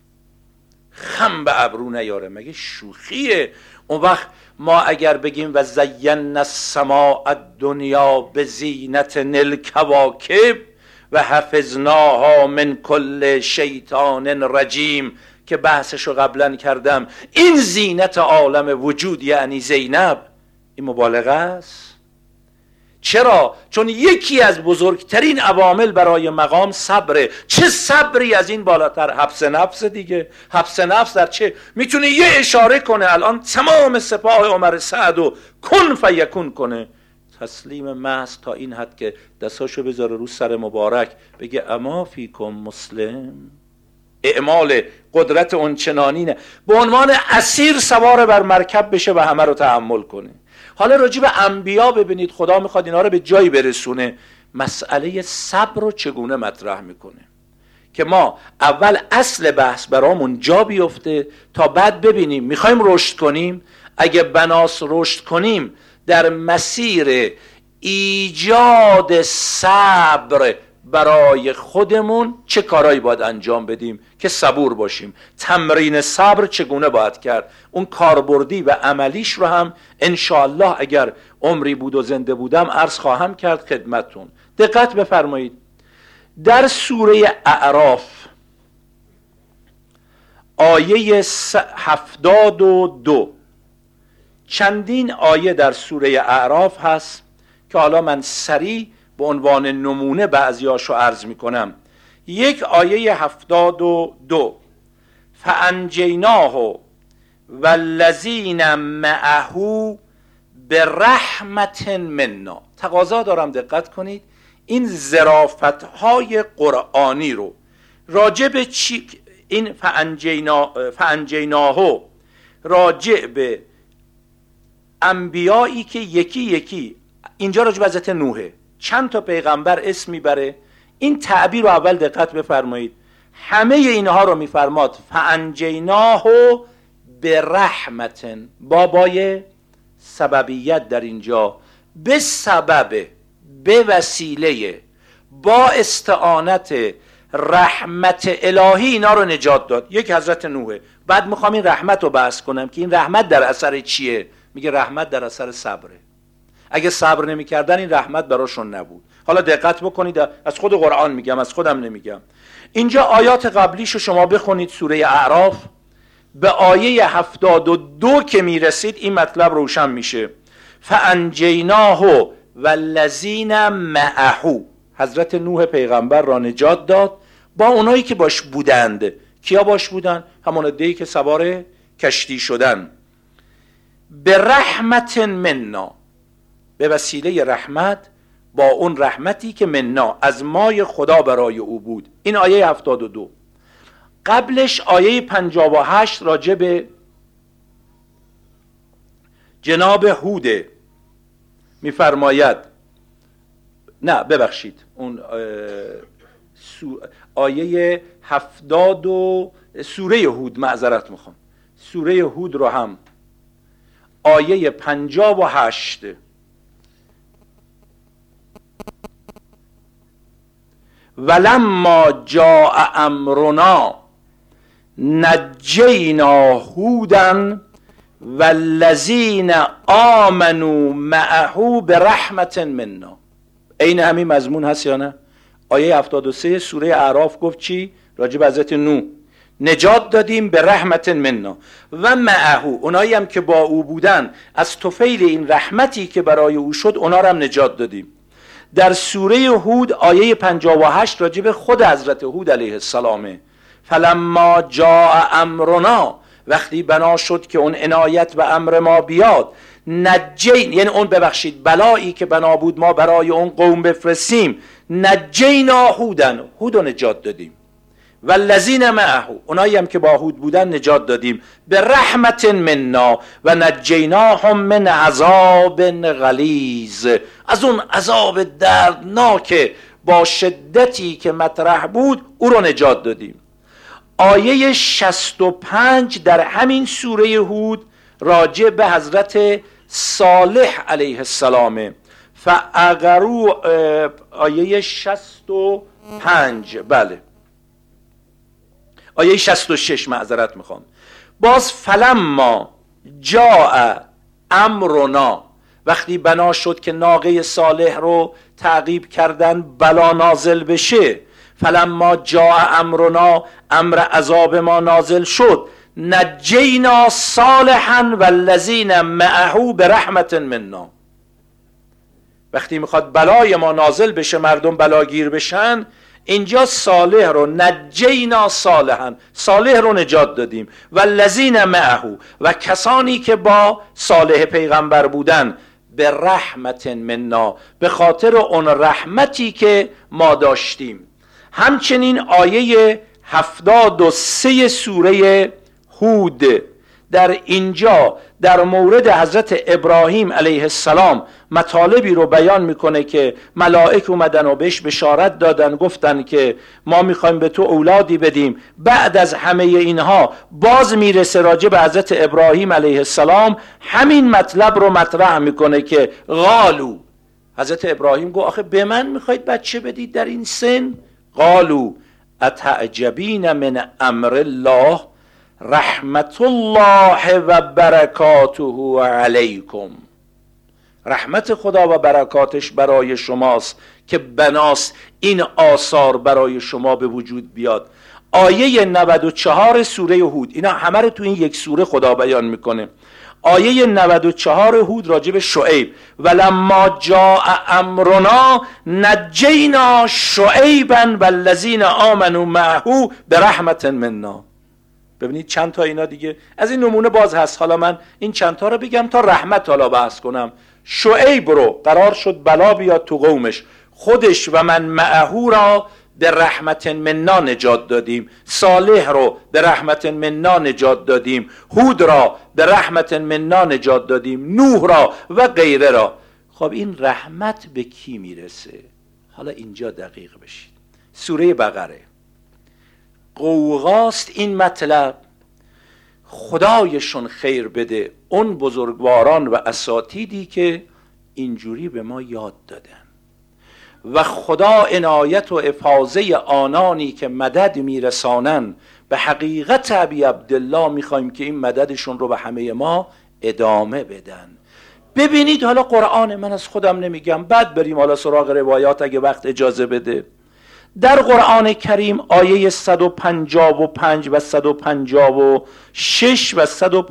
[SPEAKER 2] خم به ابرو نیاره، مگه شوخیه؟ اون وقت ما اگر بگیم و زینا السماء الدنیا بزینت الکواکب و حفظناها من کل شیطان رجیم، که بحثشو قبلا کردم، این زینت عالم وجود یعنی زینب، این مبالغه است؟ چرا؟ چون یکی از بزرگترین عوامل برای مقام صبره. چه صبری از این بالاتر؟ حبس نفس دیگه. حبس نفس در چه؟ میتونه یه اشاره کنه الان تمام سپاه عمر سعد و کن فیکون کنه، تسلیم محض تا این حد که دستاشو بذاره رو سر مبارک بگه اما فیکم مسلم. اعمال قدرت اونچنانی به عنوان اسیر سوار بر مرکب بشه و همه رو تحمل کنه. حالا راجع به انبیا ببینید خدا میخواد اینا رو به جایی برسونه. مسئله صبر رو چگونه مطرح میکنه که ما اول اصل بحث برامون جا بیفته تا بعد ببینیم میخوایم رشد کنیم. اگه بناس رشد کنیم در مسیر ایجاد صبر برای خودمون چه کارهایی باید انجام بدیم که صبور باشیم. تمرین صبر چگونه باید کرد، اون کاربردی و عملیش رو هم انشاءالله اگر عمری بود و زنده بودم عرض خواهم کرد خدمتون. دقت بفرمایید در سوره اعراف آیه 72 چندین آیه در سوره اعراف هست که حالا من سریع به عنوان نمونه بعضیاشو عرض میکنم. یک آیه 72 فانجیناه والذین معه برحمت منا. تقاضا دارم دقت کنید این ظرافت‌های قرآنی رو راجع به چی این فانجیناه راجع به انبیایی که یکی یکی اینجا راجع به حضرت نوحه چند تا پیغمبر اسم میبره. این تعبیر رو اول دقت بفرمایید. همه اینها رو میفرماد فانجیناه برحمت، بابای سببیت در اینجا، به سبب، به وسیله، با استعانت رحمت الهی اینا رو نجات داد. یک حضرت نوحه. بعد میخوام این رحمت رو بحث کنم که این رحمت در اثر چیه. میگه رحمت در اثر صبره. اگه صبر نمی‌کردن این رحمت براشون نبود. حالا دقت بکنید، از خود قرآن میگم، از خودم نمیگم. اینجا آیات قبلیشو شما بخونید سوره اعراف به آیه 72 که میرسید این مطلب روشن میشه. فانجیناه والذین معه، حضرت نوح پیغمبر را نجات داد با اونایی که باش بودند. کیا باش بودن؟ همون عده‌ای که سوار کشتی شدن. به رحمت منا، به وسیله رحمت، با اون رحمتی که منا از مای خدا برای او بود. این آیه 72. قبلش آیه 58 راجع به جناب هود میفرماید، نه ببخشید اون آیه 70 سوره هود، معذرت میخوام، سوره هود رو هم آیه 58 ولما جاء امرنا نجینا هودا والذین آمنوا معه برحمت منا. عین همین مضمون هست یا نه؟ آیه 73 سوره اعراف گفت چی؟ راجع به حضرت نوح نجات دادیم به رحمت منا و معه، اونایی هم که با او بودن از طفیل این رحمتی که برای او شد اونا رو هم نجات دادیم. در سوره هود آیه 58 راجع به خود حضرت هود علیه السلامه. فلما جاء امرنا، وقتی بنا شد که اون عنایت و امر ما بیاد، نجین، یعنی اون ببخشید بلایی که بنا بود ما برای اون قوم بفرستیم، نجینا هودن، هود رو نجات دادیم. والذین معه، اونایی هم که با هود بودن نجات دادیم به رحمت منا و نجیناهم من عذاب غلیظ، از اون عذاب دردناک با شدتی که مطرح بود او رو نجات دادیم. آیه 65 در همین سوره هود راجع به حضرت صالح علیه السلام. فاغرو آیه 65 بله آیه 66 معذرت میخوام. باز فلما جاء امرنا، وقتی بنا شد که ناقه صالح رو تعقیب کردن بلا نازل بشه، فلما جاء امرنا، امر عذاب ما نازل شد، نجینا صالحا والذین معه برحمت منا. وقتی میخواد بلای ما نازل بشه، مردم بلاگیر بشن، اینجا صالح رو نجینا صالحا، صالح رو نجات دادیم، و الذین معه، و کسانی که با صالح پیغمبر بودن، به رحمت منا، به خاطر اون رحمتی که ما داشتیم. همچنین آیه 73 سوره هود در اینجا در مورد حضرت ابراهیم علیه السلام مطالبی رو بیان میکنه که ملائک اومدن و بهش بشارت دادن، گفتن که ما میخوایم به تو اولادی بدیم. بعد از همه اینها باز میرسه راجع به حضرت ابراهیم علیه السلام، همین مطلب رو مطرح میکنه که قالو، حضرت ابراهیم گفت آخه به من میخواید بچه بدید در این سن؟ قالو اتعجبین من امر الله رحمت الله و برکاته علیکم. رحمت خدا و برکاتش برای شماست که بناست این آثار برای شما به وجود بیاد. آیه 94 سوره هود، اینا همه رو تو این یک سوره خدا بیان میکنه. آیه 94 هود راجب شعیب، ولما جاء امرنا نجینا شعیبا والذین آمنوا معه برحمت منا. ببینید چند تا اینا دیگه از این نمونه باز هست. حالا من این چند تا رو بگم تا رحمت حالا بحث کنم. شعیب رو قرار شد بلا بیاد تو قومش، خودش و من معه را به رحمت منا نجات دادیم. صالح رو به رحمت منا نجات دادیم. هود را به رحمت منا نجات دادیم. نوح را و غیره را. خب این رحمت به کی میرسه؟ حالا اینجا دقیق بشید. سوره بقره قوقاست این مطلب. خدایشون خیر بده اون بزرگواران و اساتیدی که اینجوری به ما یاد دادن، و خدا عنایت و افاظه آنانی که مدد میرسانن به حقیقت ابی عبدالله میخوایم که این مددشون رو به همه ما ادامه بدن. ببینید حالا قرآن، من از خودم نمیگم، بعد بریم حالا سراغ روایات اگه وقت اجازه بده. در قرآن کریم آیه 155 و 156 و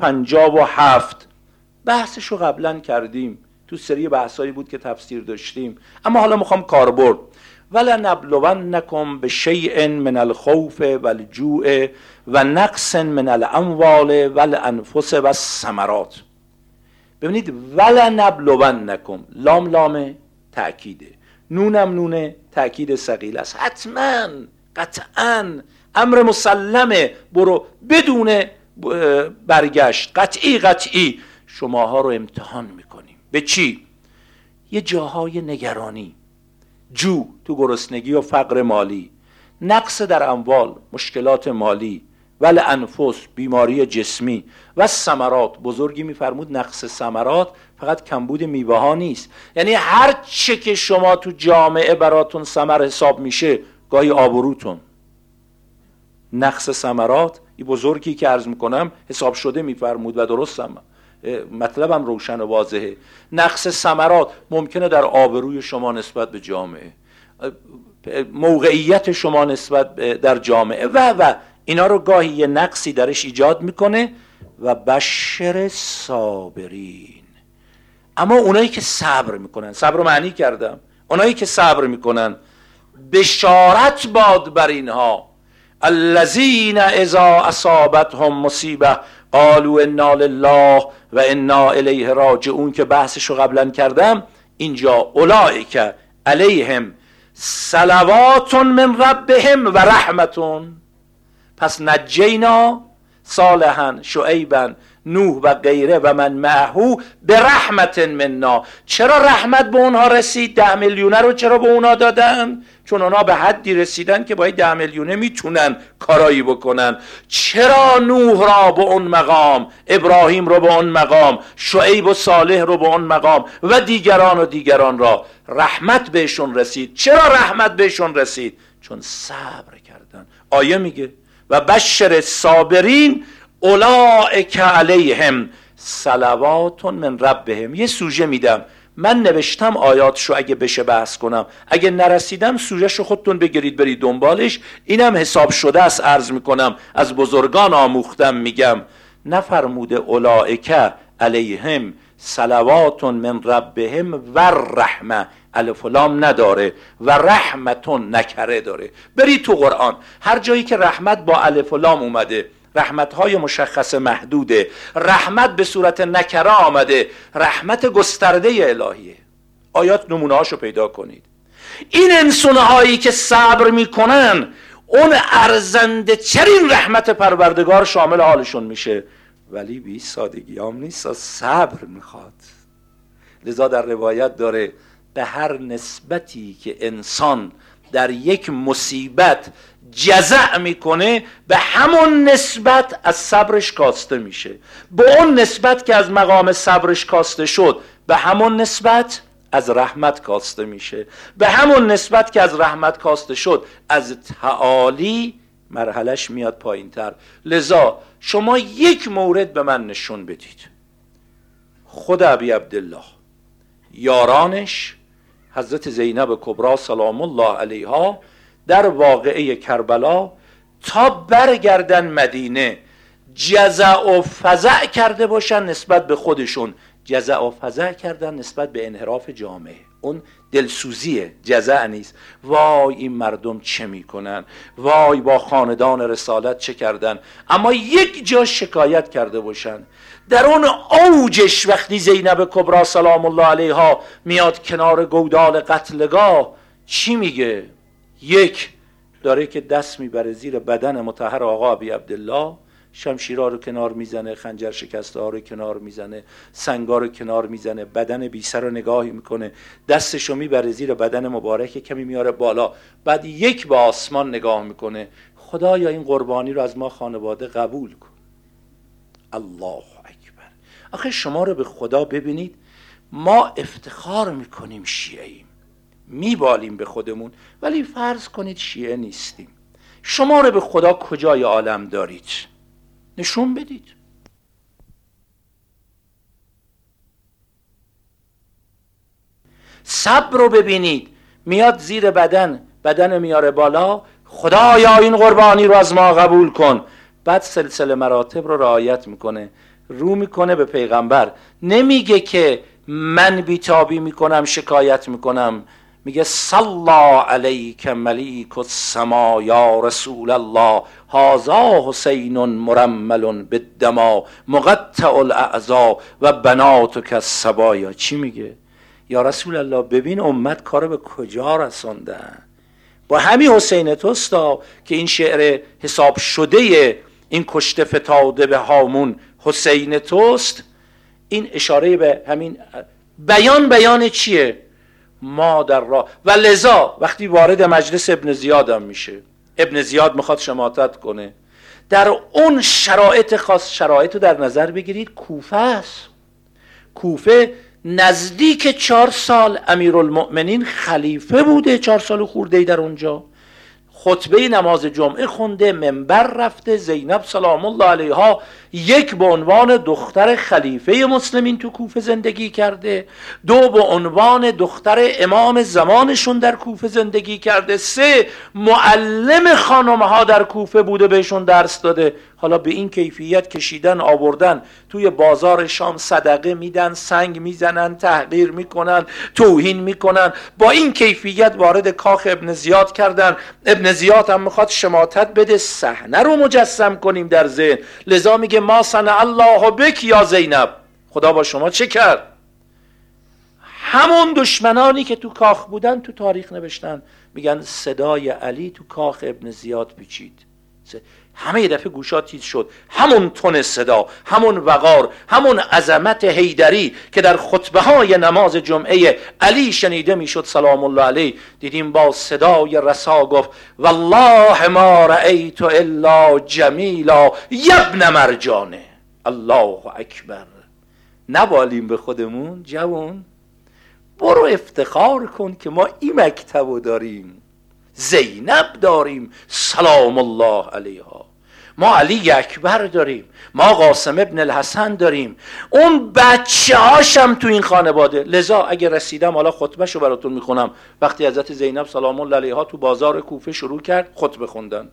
[SPEAKER 2] 157 بحثشو قبلا کردیم، تو سری بحثایی بود که تفسیر داشتیم، اما حالا میخوام کاربرد. ولنبلونکم بشیء من الخوف والجوع و نقص من الاموال والانفس والثمرات. ببینید ولنبلونکم، لام لام تأکیده، نونم نون تأکید ثقیل است. حتما قطعا امر مسلمه، برو بدون برگشت، قطعی شماها رو امتحان میکنیم. به چی؟ یه جاهای نگرانی، جو تو گرسنگی و فقر مالی، نقص در اموال، مشکلات مالی، ول انفس، بیماری جسمی، و ثمرات. بزرگی میفرمود نقص ثمرات فقط کمبود میوه ها نیست، یعنی هر چه که شما تو جامعه براتون ثمر حساب میشه گاهی آبروتون. نقص ثمرات، این بزرگی که عرض میکنم حساب شده میفرمود و درستم مطلبم روشن و واضحه. نقص ثمرات ممکنه در آبروی شما نسبت به جامعه، موقعیت شما نسبت در جامعه و اینا رو گاهی یه نقصی درش ایجاد میکنه. و بشر صابرین، اما اونایی که صبر میکنن، صبر رو معنی کردم، اونایی که صبر میکنن بشارت باد بر اینها. الذین اذا اصابتهم مصیبه قالوا انا لله و انا الیه راجعون، که بحثش رو قبلا کردم. اینجا اولئک علیهم صلوات من ربهم و رحمتون. پس نجینا صالحا شعیبا نوح و غیره و من معه به رحمت منا. چرا رحمت به اونها رسید؟ 10 میلیونه رو چرا به اونها دادن؟ چون اونها به حدی رسیدن که باید 10 میلیونه میتونن کارایی بکنن. چرا نوح را به اون مقام، ابراهیم رو به اون مقام، شعیب و صالح رو به اون مقام و دیگران را رحمت بهشون رسید؟ چرا رحمت بهشون رسید؟ چون صبر کردن. آیه میگه و بشر صابرین اولئک علیهم صلوات من ربهم. یه سوژه میدم، من نوشتم آیاتشو اگه بشه بحث کنم، اگه نرسیدم سوژهشو خودتون بگیرید برید دنبالش. اینم حساب شده است، عرض میکنم از بزرگان آموختم، میگم نفرموده اولئک علیهم صلوات من ربهم و رحمه، الف و لام نداره، و رحمتون نکره داره. برید تو قرآن هر جایی که رحمت با الف و لام اومده، رحمت‌های مشخص محدوده، رحمت به صورت نکره آمده، رحمت گسترده الهیه. آیات نمونه‌هاشو پیدا کنید. این انسان‌هایی که صبر میکنن، اون ارزنده چرین رحمت پروردگار شامل حالشون میشه. ولی بی سادگی هم نیست، صبر میخواد. لذا در روایت داره به هر نسبتی که انسان در یک مصیبت جزع میکنه، به همون نسبت از صبرش کاسته میشه. به اون نسبت که از مقام صبرش کاسته شد، به همون نسبت از رحمت کاسته میشه. به همون نسبت که از رحمت کاسته شد، از تعالی مرحلش میاد پایین تر. لذا شما یک مورد به من نشون بدید، خود ابی عبدالله، یارانش، حضرت زینب کبری سلام الله علیها در واقعه کربلا تا برگردن مدینه جزع و فزع کرده باشن نسبت به خودشون، جزع و فزع کردن نسبت به انحراف جامعه. اون دلسوزیه، جزع نیست. وای این مردم چه میکنن، وای با خاندان رسالت چه کردن. اما یک جا شکایت کرده باشن، در اون اوجش وقتی زینب کبری سلام الله علیها میاد کنار گودال قتلگاه، چی میگه؟ یک، داره که دست میبره زیر بدن مطهر آقا ابی عبدالله، شمشیرها رو کنار میزنه، خنجر شکسته ها رو کنار میزنه، سنگا رو کنار میزنه، بدن بی سر رو نگاهی میکنه، دستش رو میبره زیر بدن مبارک، کمی میاره بالا، بعد یک به آسمان نگاه میکنه، خدایا این قربانی رو از ما خانواده قبول کن. الله اکبر. آخه شما رو به خدا ببینید، ما افتخار میکنیم شیعه‌ایم، میبالیم به خودمون، ولی فرض کنید شیعه نیستیم. شما رو به خدا کجای عالم دارید؟ نشون بدید. صبر رو ببینید، میاد زیر بدن میاره بالا، خدایا این قربانی رو از ما قبول کن. بعد سلسله مراتب رو رعایت میکنه، رو میکنه به پیغمبر، نمیگه که من بیتابی میکنم، شکایت میکنم، میگه صلی علیک ملیک السما یا رسول الله، هذا حسین مرمل بالدما مقطع الاعضا و بناتک الصبایا. چی میگه؟ یا رسول الله ببین امت کارو به کجا رسوندن. با همین حسین توستا که این شعر حساب شده این کشته فتاده به هامون حسین توست. این اشاره به همین بیان چیه؟ ما در راه. و لذا وقتی وارد مجلس ابن زیاد هم میشه، ابن زیاد میخواد شماتت کنه، در اون شرایط خاص، شرایط رو در نظر بگیرید، کوفه است. کوفه نزدیک 4 سال امیرالمؤمنین خلیفه بوده، 4 سال خورده‌ای در اونجا، خطبه نماز جمعه خونده، منبر رفته، زینب سلام الله علیها یک به عنوان دختر خلیفه مسلمین تو کوفه زندگی کرده، 2 به عنوان دختر امام زمانشون در کوفه زندگی کرده، 3 معلم خانمها در کوفه بوده، بهشون درس داده. حالا به این کیفیت کشیدن آوردن توی بازار شام، صدقه میدن، سنگ میزنن، تحقیر میکنن، توهین میکنن، با این کیفیت وارد کاخ ابن زیاد کردن. ابن زیاد هم میخواد شماتت بده، صحنه رو مجسم کنیم در ذهن. لذا میگه ما صنع الله بک یا زینب، خدا با شما چه کرد؟ همون دشمنانی که تو کاخ بودن تو تاریخ نوشتن، میگن صدای علی تو کاخ ابن زیاد پیچید، همه یه دفعه گوشا تیز شد، همون تون صدا، همون وقار، همون عظمت حیدری که در خطبه های نماز جمعه علی شنیده میشد سلام الله علیه، دیدیم با صدای رسا گفت والله ما رأیت الا جمیلا یبن مرجانه. الله اکبر. نبالیم به خودمون جوان، برو افتخار کن که ما این مکتبو داریم، زینب داریم سلام الله علیها، ما علی اکبر داریم، ما قاسم ابن الحسن داریم، اون بچه هاشم تو این خانواده. لذا اگه رسیدم حالا خطبهشو براتون میخونم. وقتی حضرت زینب سلام الله علیها تو بازار کوفه شروع کرد خطبه خوندن،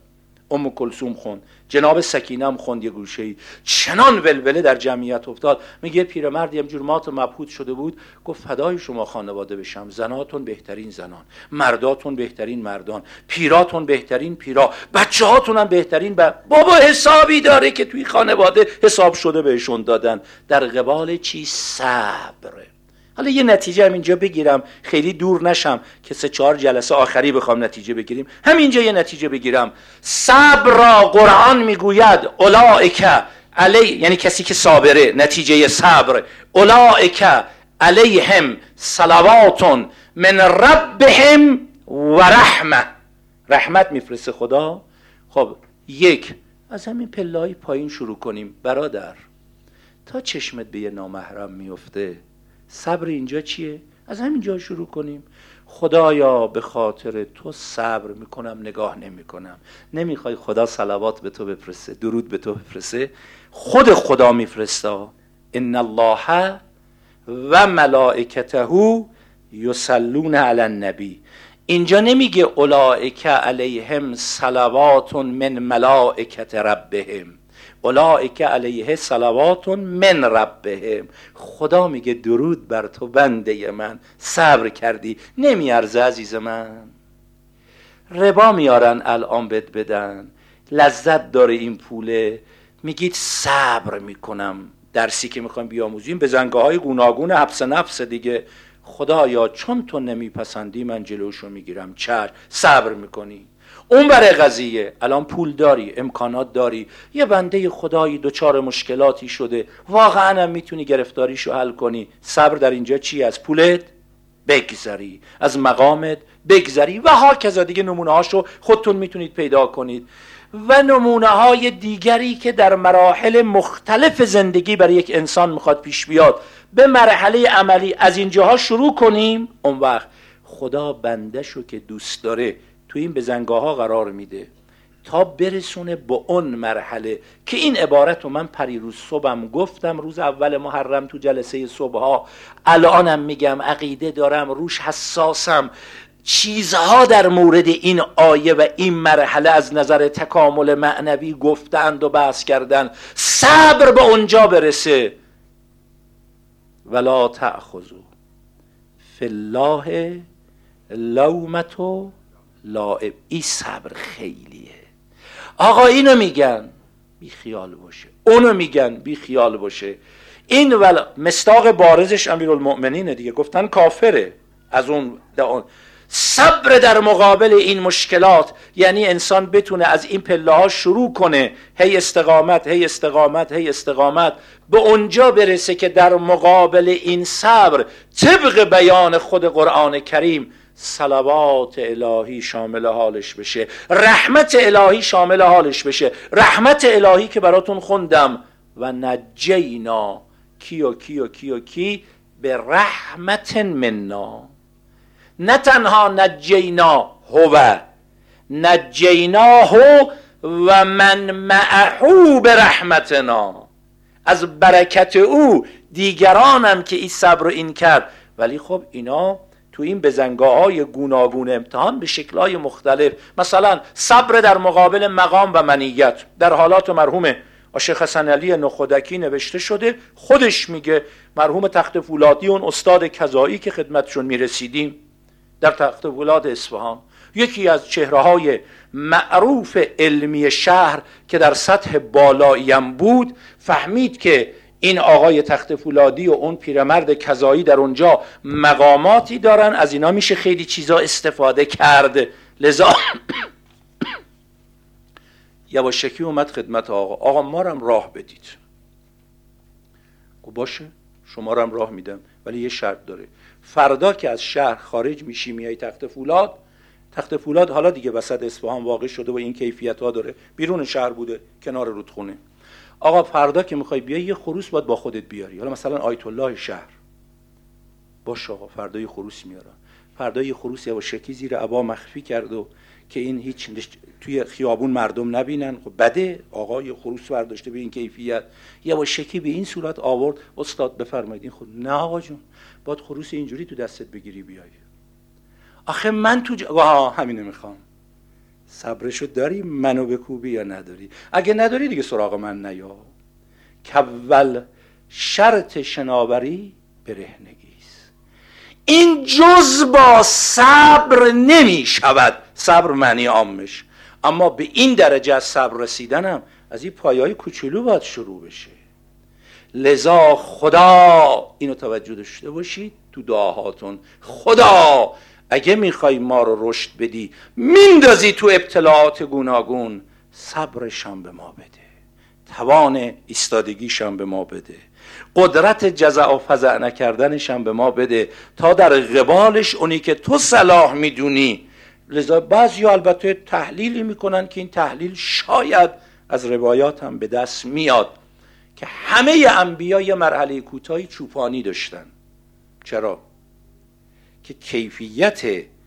[SPEAKER 2] ام کلثوم خوند، جناب سکینه هم خوند یه گوشه‌ای. چنان ولوله در جمعیت افتاد. میگه پیرمردی همجور مات و مبهوت شده بود، گفت فدای شما خانواده بشم، زناتون بهترین زنان، مرداتون بهترین مردان، پیراتون بهترین پیرا، بچه‌هاتون هم بهترین بابا حسابی داره که توی خانواده حساب شده بهشون دادن. در قبال چی؟ صبر. حالا یه نتیجه هم اینجا بگیرم، خیلی دور نشم که 3-4 جلسه آخری بخوام نتیجه بگیریم، همینجا یه نتیجه بگیرم. صبر را قرآن میگوید اولئک علی، یعنی کسی که صابره، نتیجه صبر، اولئک علیهم صلوات من ربهم و رحمه. رحمت میفرسته خدا. خب یک، از همین پله‌های پایین شروع کنیم برادر، تا چشمت به یه نامحرم میفته. صبر اینجا چیه؟ از همین جا شروع کنیم. خدایا به خاطر تو صبر میکنم، نگاه نمیکنم. نمیخوای خدا صلوات به تو بفرسته، درود به تو بفرسته؟ خود خدا میفرسته. ان الله و ملائکته یصلون علی النبی. اینجا نمیگه اولئک علیهم صلوات من ملائکت ربهم، اولئک علیه صلوات من ربهم. خدا میگه درود بر تو بنده من، صبر کردی، نمیارزه عزیز من. ربا میارن الان بد بدن، لذت داره این پوله، میگید صبر میکنم. درسی که میخوایم بیاموزیم به زنگاهای گوناگون حبس نفس دیگه. خدایا چون تو نمیپسندی من جلوشو میگیرم، چشم، صبر میکنی. اون برای قضیه الان پول داری، امکانات داری، یه بنده خدایی دوچار مشکلاتی شده، واقعا هم میتونی گرفتاریشو حل کنی. صبر در اینجا چی؟ از پولت بگذری، از مقامت بگذری و ها کذا دیگه. نمونه هاشو خودتون میتونید پیدا کنید و نمونه های دیگری که در مراحل مختلف زندگی برای یک انسان میخواد پیش بیاد. به مرحله عملی از اینجاها شروع کنیم، اون وقت خدا بندهشو که دوست داره تو این بزنگاها قرار میده تا برسونه به اون مرحله که این عبارت رو من پریروز صبحم گفتم، روز اول محرم تو جلسه صبحها، الانم میگم، عقیده دارم، روش حساسم. چیزها در مورد این آیه و این مرحله از نظر تکامل معنوی گفتند و بحث کردن. صبر به اونجا برسه. ولا تأخذوا فی الله لومة لائم. این صبر خیلیه. آقا اینو میگن بی خیال باشه، اونو میگن بی خیال باشه. این مصداق بارزش امیرالمؤمنینه دیگه، گفتن کافره. از اون صبر در مقابل این مشکلات یعنی انسان بتونه از این پله ها شروع کنه، هی استقامت، هی استقامت، هی استقامت، به اونجا برسه که در مقابل این صبر طبق بیان خود قرآن کریم صلوات الهی شامل حالش بشه، رحمت الهی شامل حالش بشه. رحمت الهی که براتون خوندم، و نجینا کیو کیو کیو کی به رحمت منا. نه تنها نجینا هو، نجیناه و من معهو به رحمتنا، از برکت او دیگرانم که این صبر رو این کرد. ولی خب اینا تو این بزنگاهای گوناگون امتحان به شکلهای مختلف، مثلا صبر در مقابل مقام و منیت، در حالات مرحوم شیخ حسن علی نخودکی نوشته شده. خودش میگه، مرحوم تخت فولادی، اون استاد کذایی که خدمتشون میرسیدیم در تخت فولاد اصفهان، یکی از چهره‌های معروف علمی شهر که در سطح بالاییم بود، فهمید که این آقای تخت فولادی و اون پیرمرد کذایی در اونجا مقاماتی دارن، از اینا میشه خیلی چیزا استفاده کرد. لذا یواشکی اومد خدمت آقا ما رم راه بدید. گفت باشه شما رم راه میدم، ولی یه شرط داره. فردا که از شهر خارج میشی میای تخت فولاد، تخت فولاد حالا دیگه وسط اصفهان واقع شده و این کیفیت ها داره، بیرون شهر بوده کنار رودخونه. آقا فردا که میخوای بیای یه خروس باید با خودت بیاری، حالا مثلا آیت الله شهر. باشه آقا فردا یه خروس میارم. فردا یه خروس یواشکی زیر عبا مخفی کرد و که این هیچ توی خیابون مردم نبینن. خب بده آقا یه خروس برداشته به این کیفیت، یواشکی به این صورت آورد. استاد بفرمایید. این خود نه آقا جون، باید خروس اینجوری تو دستت بگیری بیای. آخه من تو همینو میخوام. صبرشو داری منو بکوبی یا نداری؟ اگه نداری دیگه سراغ من نیا. که اول شرط شناوری برهنگیست. این جز با صبر نمی شود. صبر معنی عامش، اما به این درجه از صبر رسیدنم از این پایه‌های کوچولو باید شروع بشه. لذا خدا، اینو توجه داشته باشید تو دعاهاتون، خدا اگه میخوای ما رو رشد بدی میندازی تو ابتلاعات گوناگون، صبرشم به ما بده، توان ایستادگیشم به ما بده، قدرت جزع و فزع نکردنشم به ما بده، تا در قبالش اونی که تو صلاح میدونی. لذا بعضی البته تحلیلی میکنن که این تحلیل شاید از روایات هم به دست میاد که همه انبیا یه مرحله کوتاهی چوپانی داشتن. چرا؟ که کیفیت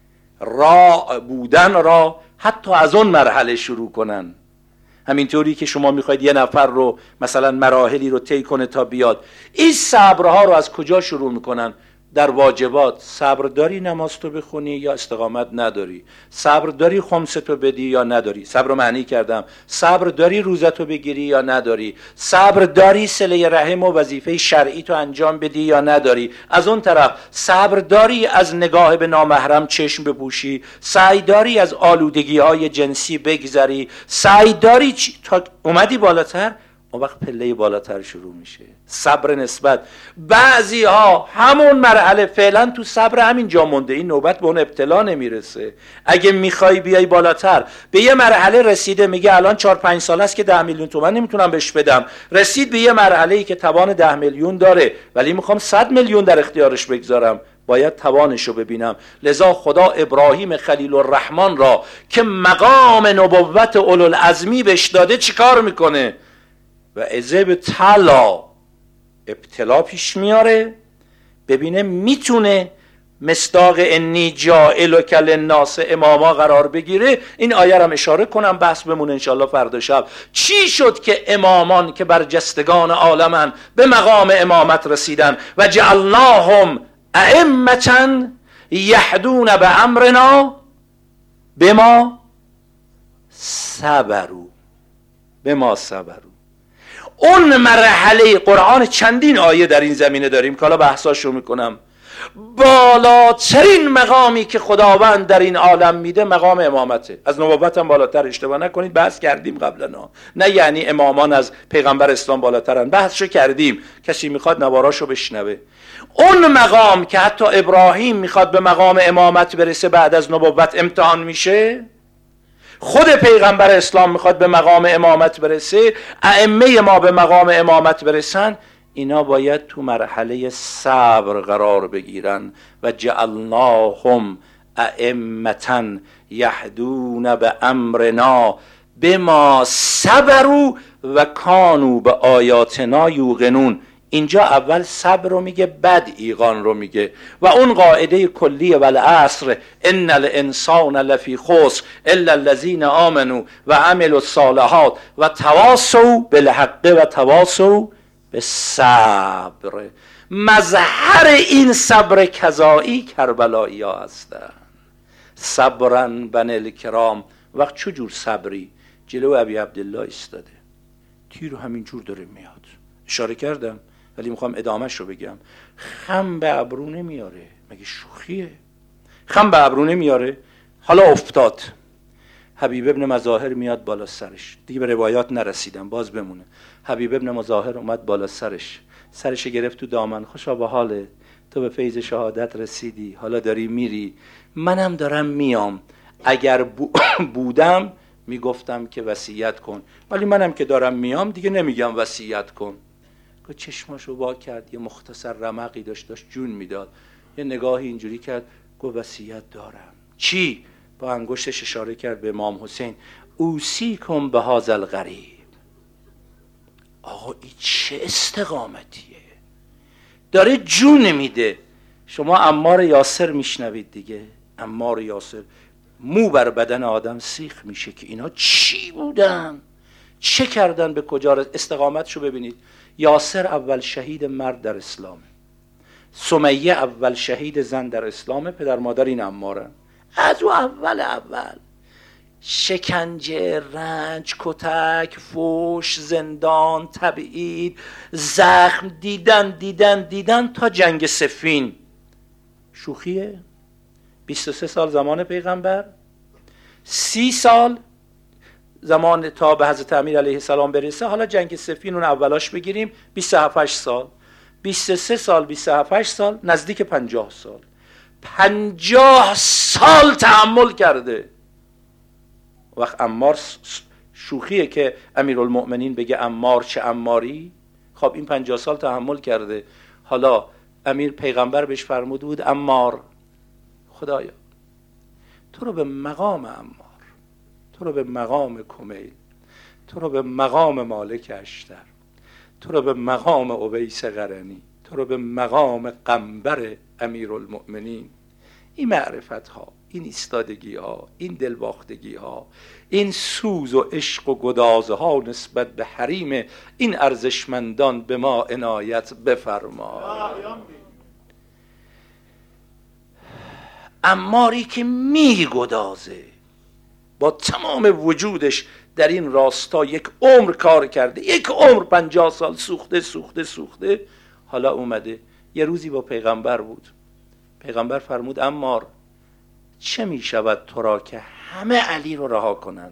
[SPEAKER 2] راع بودن را حتی از اون مرحله شروع کنن. همینطوری که شما میخواید یه نفر رو مثلا مراحلی رو طی کنه تا بیاد، این صبرها رو از کجا شروع میکنن؟ در واجبات. صبر داری نماز تو بخونی یا استقامت نداری؟ صبر داری خمس تو بدی یا نداری؟ صبر رو معنی کردم. صبر داری روزتو بگیری یا نداری؟ صبر داری صله رحم و وظیفه شرعی تو انجام بدی یا نداری؟ از اون طرف صبر داری از نگاه به نامحرم چشم بپوشی؟ سعی داری از آلودگی های جنسی بگذری؟ سعی داری تا اومدی بالاتر، اون وقت پله بالاتر شروع میشه. صبر نسبت. بعضی ها همون مرحله فعلا تو صبر همین جا مونده، این نوبت به اون ابتلا نمیرسه. اگه میخوای بیای بالاتر، به یه مرحله رسیده، میگه الان 4-5 سال است که 10 میلیون تومان نمیتونم بهش بدم. رسید به یه مرحله ای که توان 10 میلیون داره ولی میخوام 100 میلیون در اختیارش بگذارم، باید توانشو ببینم. لذا خدا ابراهیم خلیل الرحمن را که مقام نبوت اولوالعزمی بهش داده چیکار میکنه؟ و عذاب طلا ابتلا پیش میاره، ببینه میتونه مصداق انی جاعلک للناس اماما قرار بگیره. این آیه رو اشاره کنم، بحث بمونه انشالله فردا شب. چی شد که امامان که برجستگان عالمن به مقام امامت رسیدن؟ و جعلناهم ائمة یهدون بامرنا بما صبروا. بما صبروا. اون مرحله قرآن چندین آیه در این زمینه داریم که حالا بحثاشو میکنم. بالاترین مقامی که خداوند در این عالم میده مقام امامته. از نبوت هم بالاتر، اشتباه نکنید، بحث کردیم قبلا. نه یعنی امامان از پیغمبر اسلام بالاترن، بحثشو کردیم، کسی میخواد نواراشو بشنوه. اون مقام که حتی ابراهیم میخواد به مقام امامت برسه، بعد از نبوت امتحان میشه. خود پیغمبر اسلام میخواد به مقام امامت برسه، ائمه ما به مقام امامت برسن، اینا باید تو مرحله صبر قرار بگیرن. و جعلناهم ائمة یهدون بامرنا بما صبروا و کانوا بآیاتنا یوقنون. اینجا اول صبر رو میگه، بعد ایقان رو میگه. و اون قاعده کلیه والعصر ان الانسان لفی خسر الا الذین آمنوا و عملوا الصالحات و تواصوا بالحق و تواصوا بالصبر. مظهر این صبر کذایی کربلایی ها هستن. صبرن بنی الکرام. وقت چجور صبری؟ جلو ابی عبدالله ایستاده، تیر همینجور داره میاد، اشاره کردم ولی میخوام ادامهش رو بگم. خم به ابرو نمیاره، مگه شوخیه؟ خم به ابرو نمیاره. حالا افتاد، حبیب ابن مظاهر میاد بالا سرش، دیگه به روایات نرسیدم باز بمونه. حبیب ابن مظاهر اومد بالا سرش گرفت تو دامن. خوشا به حالت، تو به فیض شهادت رسیدی، حالا داری میری، منم دارم میام. اگر بودم میگفتم که وصیت کن، ولی منم که دارم میام دیگه نمیگم وصیت کن. که چشماشو وا کرد، یه مختصر رمقی داشت جون میداد، یه نگاهی اینجوری کرد، گفت وصیت دارم. چی؟ با انگشتش اشاره کرد به امام حسین، اوصیکم بهذا القریب. آقا این چه استقامتیه، داره جون میده. شما عمار یاسر میشنوید دیگه، عمار یاسر، مو بر بدن آدم سیخ میشه که اینا چی بودن، چه کردن، به کجا رسیدن. استقامتشو ببینید. یاسر اول شهید مرد در اسلامه، سمیه اول شهید زن در اسلامه، پدر مادر این عمارن. از او اول شکنجه، رنج، کتک، فوش، زندان، تبعید، زخم دیدن تا جنگ صفین. شوخیه؟ 23 سال زمان پیغمبر، 30 سال زمان تا به حضرت امیر علیه السلام برسه. حالا جنگ صفین اون اولاش بگیریم 27 سال، 23 سال، 27 سال، نزدیک 50 سال. 50 سال تحمل کرده. وقت عمار شوخیه که امیرالمؤمنین بگه عمار چه عماری؟ خب این 50 سال تحمل کرده. حالا امیر پیغمبر بهش فرموده بود عمار، خدایا تو رو به مقام عمار، تو رو به مقام کمیل، تو رو به مقام مالک اشتر، تو رو به مقام اویس قرنی، تو رو به مقام قنبر امیرالمؤمنین، این معرفت ها، این ایستادگی ها، این دلباختگی ها، این سوز و عشق و گدازه ها نسبت به حریم این ارزشمندان به ما عنایت بفرما. عماری که می گدازه، با تمام وجودش در این راستا یک عمر کار کرده، یک عمر 50 سال سوخته، حالا اومده یه روزی با پیغمبر بود. پیغمبر فرمود عمار چه می شود تو را که همه علی رو رها کنن؟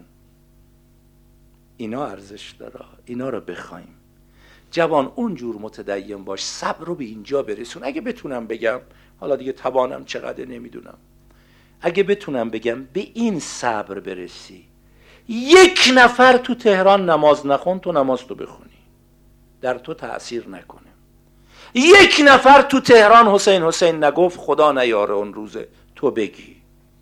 [SPEAKER 2] اینا ارزش داره، اینا رو بخوایم. جوان اونجور متدین باش، صبر رو به اینجا برسون. اگه بتونم بگم، حالا دیگه توانم چقدر نمیدونم، اگه بتونم بگم به این صبر برسی، 1 نفر تو تهران نماز نخون، تو نماز تو بخونی، در تو تأثیر نکنه. 1 نفر تو تهران حسین نگفت، خدا نیاره اون روزه، تو بگی.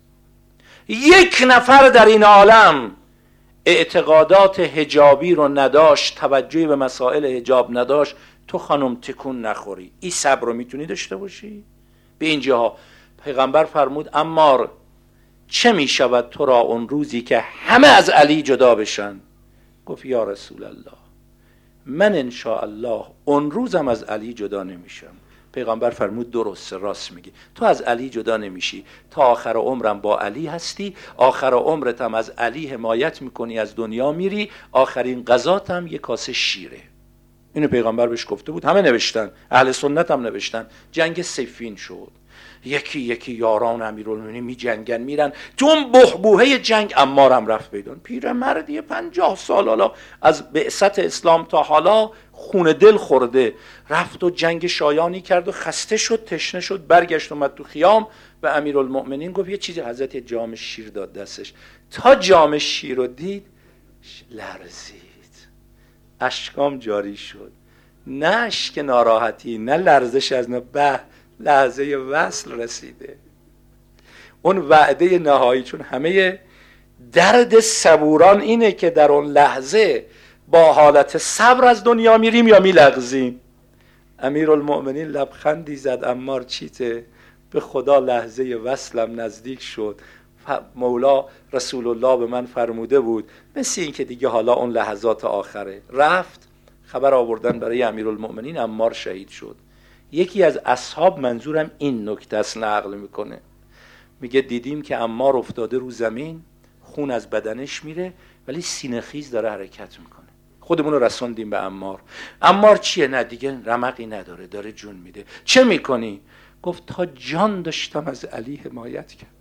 [SPEAKER 2] 1 نفر در این عالم اعتقادات حجابی رو نداشت، توجهی به مسائل حجاب نداشت، تو خانم تکون نخوری. این صبر رو میتونی داشته باشی؟ به اینجا پیغمبر فرمود عمار چه میشود تو را اون روزی که همه از علی جدا بشن؟ گفت یا رسول الله من انشاءالله اون روزم از علی جدا نمیشم. پیغمبر فرمود درسته، راست میگی، تو از علی جدا نمیشی، تا آخر عمرم با علی هستی، آخر عمرت هم از علی حمایت میکنی، از دنیا میری، آخرین غذات هم 1 کاسه شیره. اینو پیغمبر بهش گفته بود، همه نوشتن، اهل سنت هم نوشتن. جنگ صفین شد، یکی یاران امیرالمومنین می جنگن، میرن تو اون بحبوحه جنگ. عمار هم رفت بیدان، پیرمردی 50 سال، حالا از بعثت اسلام تا حالا خون دل خورده، رفت و جنگ شایانی کرد و خسته شد، تشنه شد، برگشت اومد تو خیام به امیرالمؤمنین گفت یه چیزی، حضرت جام شیر داد دستش. تا جام شیر رو دید لرزید، اشکام جاری شد، نه اشک ناراحتی، نه لرزش از به لحظه وصل رسیده. اون وعده نهایی، چون همه درد صبوران اینه که در اون لحظه با حالت صبر از دنیا میریم یا میلغزیم. امیرالمؤمنین لبخندی زد، عمار چیته؟ به خدا لحظه وصلم نزدیک شد، مولا رسول الله به من فرموده بود، مثل این که دیگه حالا اون لحظات آخره. رفت خبر آوردن برای امیرالمؤمنین، عمار شهید شد. یکی از اصحاب، منظورم این نکته است، نقل میکنه، میگه دیدیم که عمار افتاده رو زمین، خون از بدنش میره ولی سینه خیز داره حرکت میکنه. خودمون رو رسوندیم به عمار. عمار چیه؟ نه دیگه رمقی نداره، داره جون میده. چه میکنی؟ گفت تا جان داشتم از علی حمایت کرد،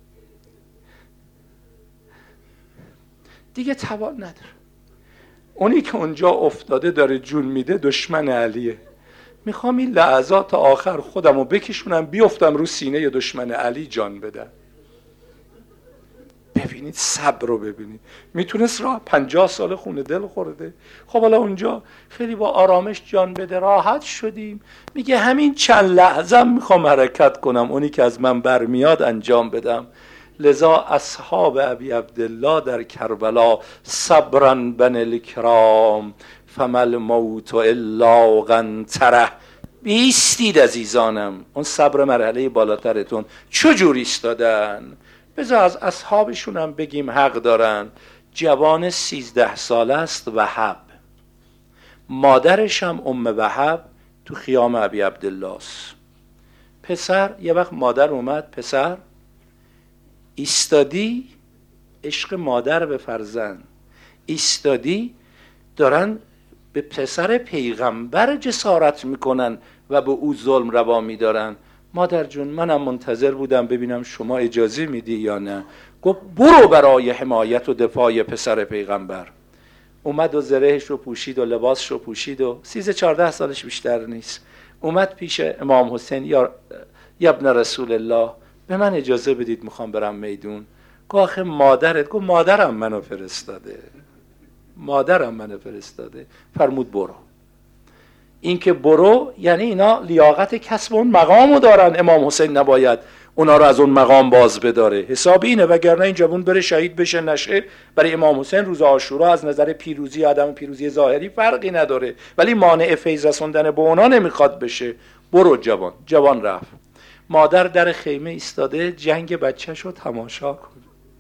[SPEAKER 2] دیگه توان نداره. اونی که اونجا افتاده داره جون میده دشمن علیه. میخوام این لحظات آخر خودمو بکشونم بیفتم رو سینه دشمن علی جان بدم. ببینید صبر رو ببینید. میتونست راه 50 سال خونه دل خورده، خب حالا اونجا خیلی با آرامش جان بده، راحت شدیم. میگه همین چند لحظه میخوام حرکت کنم، اونی که از من برمیاد انجام بدم. لذا اصحاب ابی عبدالله در کربلا صبرا بن الکرام فمل موت الا قنطره. بیستید عزیزانم، اون صبر مرحله بالاترتون چجوری ایستادن؟ بذار از اصحابشون هم بگیم، حق دارن. جوان 13 ساله است، وهب، مادرش هم وهب تو خیام ابی عبدالله است. پسر یه وقت مادر اومد، پسر ایستادی؟ عشق مادر به فرزند ایستادی، دارن به پسر پیغمبر جسارت میکنن و به او ظلم روا میدارن. مادر جون منم منتظر بودم ببینم شما اجازه میدی یا نه. گفت برو برای حمایت و دفاع پسر پیغمبر. اومد و زرهش رو پوشید و لباسش رو پوشید و 13-14 سالش بیشتر نیست. اومد پیش امام حسین، یا ابن رسول الله به من اجازه بدید میخوام برم میدون. گفت آخه مادرت. گفت مادرم منو فرستاده، مادرم منو فرستاده. فرمود برو. این که برو یعنی اینا لیاقت کسب اون مقامو دارن. امام حسین نباید اونا رو از اون مقام باز بداره. حساب اینه، وگرنه این جوون بره شهید بشه نشه. برای امام حسین روز عاشورا از نظر پیروزی عدم پیروزی ظاهری فرقی نداره، ولی مانع فیض رسوندن به اونا نمیخواد بشه. برو جوان رفت. مادر در خیمه ایستاده جنگ بچه‌ش رو تماشا کن.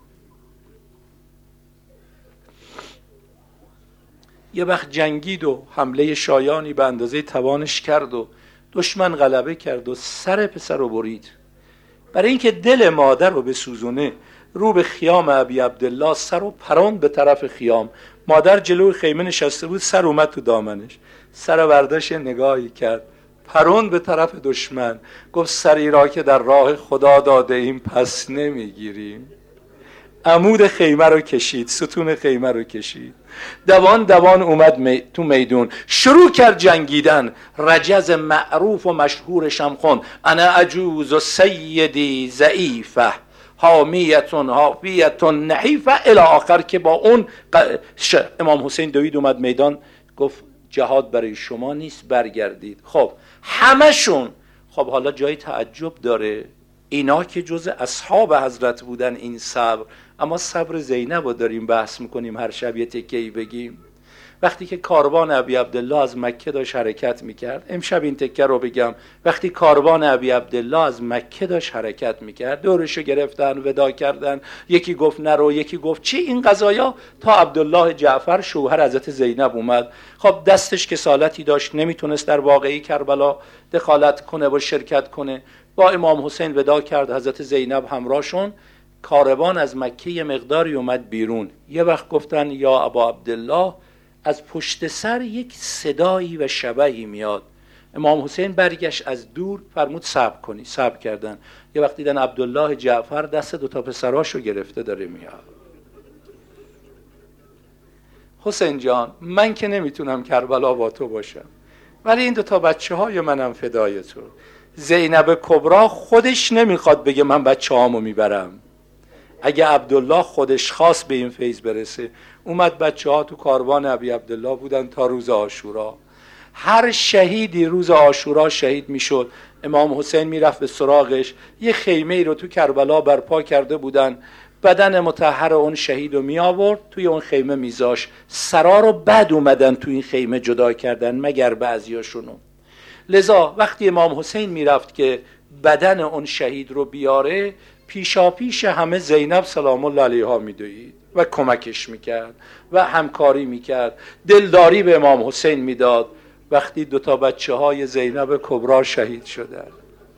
[SPEAKER 2] یه وقت جنگید و حمله شایانی به اندازه توانش کرد و دشمن غلبه کرد و سر پسر رو برید. برای اینکه دل مادر رو بسوزونه رو به خیام ابی عبدالله سر رو پران به طرف خیام. مادر جلوی خیمه نشسته بود، سر اومد تو دامنش، سر برداشت نگاهی کرد، پران به طرف دشمن. گفت سری را که در راه خدا داده ایم پس نمیگیریم. عمود خیمه رو کشید، ستون خیمه رو کشید، دوان اومد تو میدون، شروع کرد جنگیدن. رجز معروف و مشهورشم خون، انا عجوز و سیدی ضعیفه حامیتون حافیتون نحیفه الی آخر، که با اون امام حسین دوید اومد میدان، گفت جهاد برای شما نیست، برگردید. خب همشون، خب حالا جای تعجب داره، اینا که جز اصحاب حضرت بودن این صبر، اما صبر زینب رو داریم بحث میکنیم، هر شب یه تکه‌ای بگیم. وقتی که کاروان ابی عبدالله از مکه داشت حرکت میکرد، امشب این تکه رو بگم، وقتی کاروان ابی عبدالله از مکه داشت حرکت میکرد، دورشو گرفتن، ودا کردن، یکی گفت نرو، یکی گفت چی، این قضایا، تا عبدالله جعفر شوهر حضرت زینب اومد. خب دستش کسالتی داشت، نمیتونست در واقعه کربلا دخالت کنه و شرکت کنه. با امام حسین ودا کرد، حضرت زینب همراهشون. کاروان از مکه یه مقداری اومد بیرون. یه وقت گفتن یا ابا عبدالله، از پشت سر یک صدایی و شبحی میاد. امام حسین برگشت از دور، فرمود صبر کنی. صبر کردن. یه وقت دیدن عبدالله جعفر دست دوتا پسراشو گرفته داره میاد. حسین جان، من که نمیتونم کربلا با تو باشم، ولی این دوتا بچه های منم فدای تو. زینب کبرا خودش نمیخواد بگه من بچه هامو میبرم. اگه عبدالله خودش خواست به این فیض برسه، اومد بچه ها تو کاروان ابی عبدالله بودن تا روز عاشورا. هر شهیدی روز عاشورا شهید میشد، امام حسین میرفت به سراغش. یه خیمه ای رو تو کربلا برپا کرده بودن، بدن مطهر اون شهید رو می آورد توی اون خیمه میذاش. سرا رو بعد اومدن تو این خیمه جدا کردن، مگر بعضیاشونو. لذا وقتی امام حسین میرفت که بدن اون شهید رو بیاره، پیشا پیش همه زینب سلام الله علیها میدوید و کمکش میکرد و همکاری میکرد، دلداری به امام حسین میداد. وقتی دوتا بچه های زینب کبرا شهید شدن،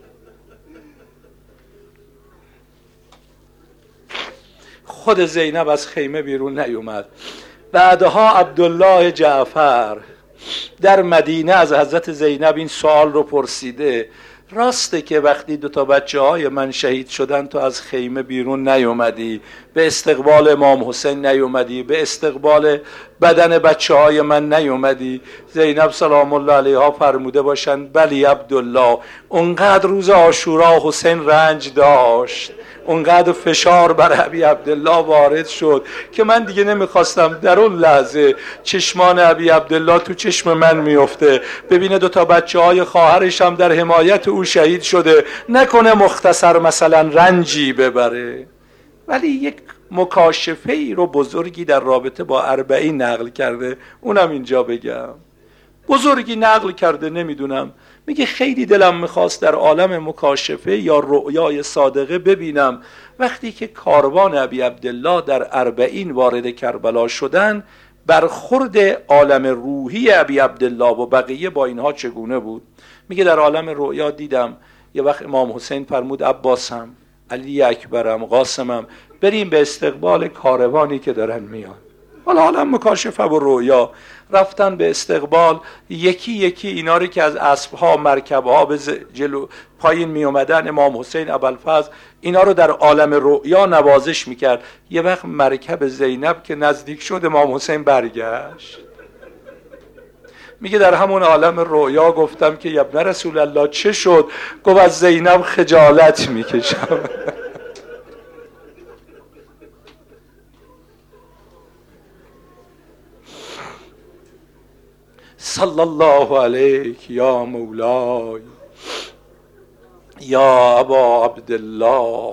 [SPEAKER 2] خود زینب از خیمه بیرون نیومد. بعدها عبدالله جعفر در مدینه از حضرت زینب این سوال رو پرسیده، راسته که وقتی دوتا بچه های من شهید شدن تو از خیمه بیرون نیومدی، به استقبال امام حسین نیومدی، به استقبال بدن بچه های من نیومدی؟ زینب سلام الله علیها فرموده باشند بلی عبدالله، اونقدر روز عاشورا حسین رنج داشت، اونقدر فشار بر ابی عبدالله وارد شد که من دیگه نمیخواستم در اون لحظه چشمان ابی عبدالله تو چشم من میفته، ببینه دوتا بچه های خواهرش هم در حمایت او شهید شده، نکنه مختصر مثلا رنجی ببره. ولی یک مکاشفه ای رو بزرگی در رابطه با 40 نقل کرده، اونم اینجا بگم. بزرگی نقل کرده، نمیدونم، میگه خیلی دلم میخواست در عالم مکاشفه یا رؤیای صادقه ببینم وقتی که کاروان ابی عبدالله در 40 وارد کربلا شدن، برخورد عالم روحی ابی عبدالله و بقیه با اینها چگونه بود. میگه در عالم رؤیا دیدم یه وقت امام حسین فرمود عباسم، علی اکبرم، قاسمم، بریم به استقبال کاروانی که دارن میان. حالا عالم مکاشفه و رویا رفتن به استقبال، یکی یکی اینا رو که از اسبها مرکبها به جلو پایین می اومدن، امام حسین ابوالفضل اینا رو در عالم رویا نوازش میکرد. یه وقت مرکب زینب که نزدیک شد امام حسین برگشت، میگه در همون عالم رویا گفتم که یا ابن رسول الله چه شد؟ گفت از زینب خجالت میکشم. صلی الله علیک یا مولای یا ابا عبدالله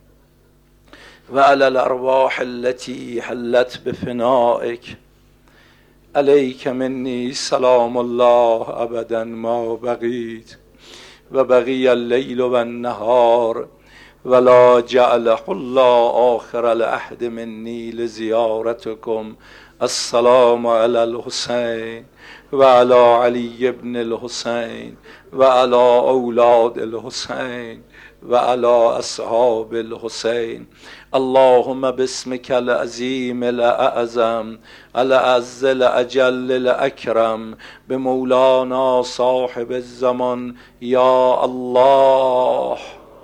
[SPEAKER 2] و علی الارواح التي حلت بفنائک علیک منی سلام الله ابدا ما بقیت و بقی اللیل و النهار ولا جعله الله آخر العهد منی لزیارتکم. السلام علی الحسین و علی علی ابن الحسین و علی اولاد الحسین و علی اصحاب الحسین. اللهم باسمك العظیم الاعظم الاعز الاجل الاکرم بمولانا صاحب الزمان یا الله.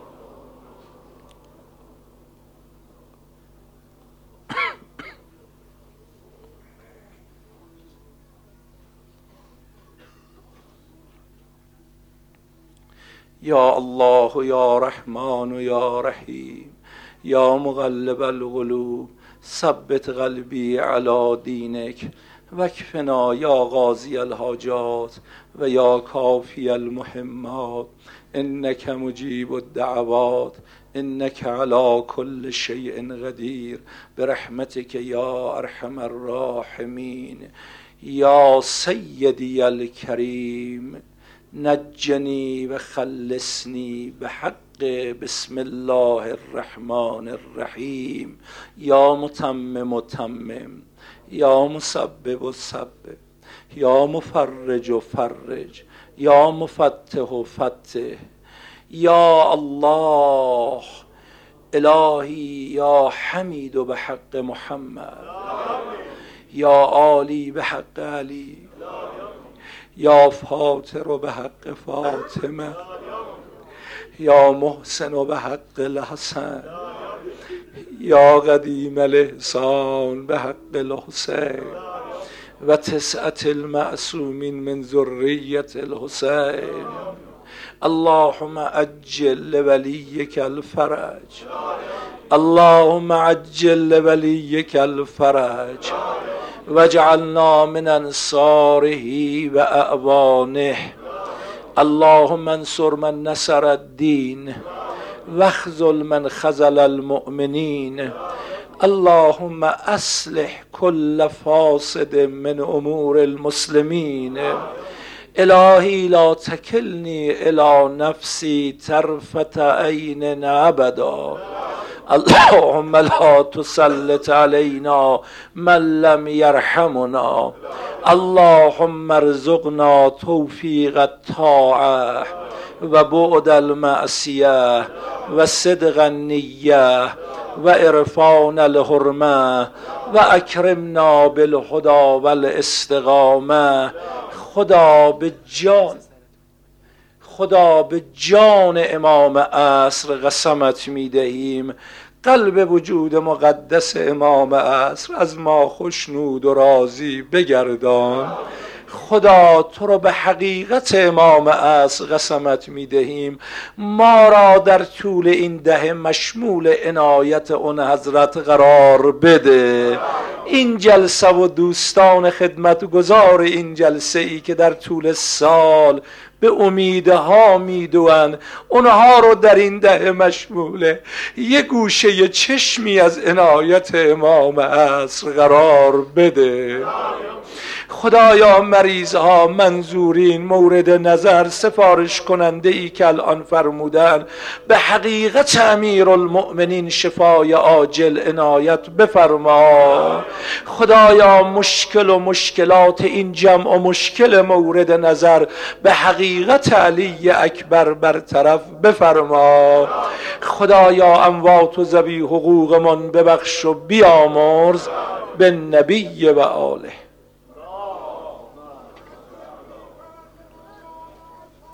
[SPEAKER 2] یا الله یا رحمان یا رحیم یا مقلب القلوب ثبت قلبی علی دینک وکفنا یا قاضی الحاجات و یا کافی المهمات انک مجیب الدعوات انک علی کل شیء قدیر برحمتک یا ارحم الراحمین. یا سیدی الکریم نجنی و خلصنی بحق بسم الله الرحمن الرحیم. یا متمم تمم یا مسبب سبب یا مفرج فرج یا مفتح فتح. یا الله الهی یا حمید بحق محمد یا عالی بحق علی یا فاطر به حق فاطمه یا محسن به حق الحسن یا قدیم الاحسان به حق الحسین و تسعة المعصومین من ذریة الحسین. اللهم عجل لولیک الفرج اللهم عجل لولیک الفرج واجعلنا من انصاره و اعوانه. اللهم انصر من نصر الدین واخذل من خذل المؤمنین. اللهم اصلح كل فاسد من امور المسلمین. الهی لا تکلنی الی نفسی طرفة عین ابدا. اللهم لا تسلط علينا من لم يرحمنا. اللهم ارزقنا توفیق الطاعه و بعد المعصیه و صدق النیه و عرفان الحرمه و اکرمنا بالهدى والاستقامه. خدا به جان امام عصر قسمت میدهیم، قلب وجود مقدس امام عصر از ما خوشنود و راضی بگردان. خدا تو رو به حقیقت امام عصر قسمت میدهیم، ما را در طول این دهه مشمول عنایت اون حضرت قرار بده. این جلسه و دوستان خدمتگزار این جلسه ای که در طول سال به امیدها میدوند، اونها رو در این دهه مشمول یه گوشه چشمی از عنایت امام عصر قرار بده. خدایا مریضها، منظورین، مورد نظر، سفارش کننده ای که الان فرمودن، به حقیقت امیرالمؤمنین شفای عاجل عنایت بفرما. خدایا مشکل و مشکلات این جمع و مشکل مورد نظر به حقیقت علی اکبر برطرف بفرما. خدایا اموات و ذوی حقوقمان ببخش و بیامرز به نبی و آله.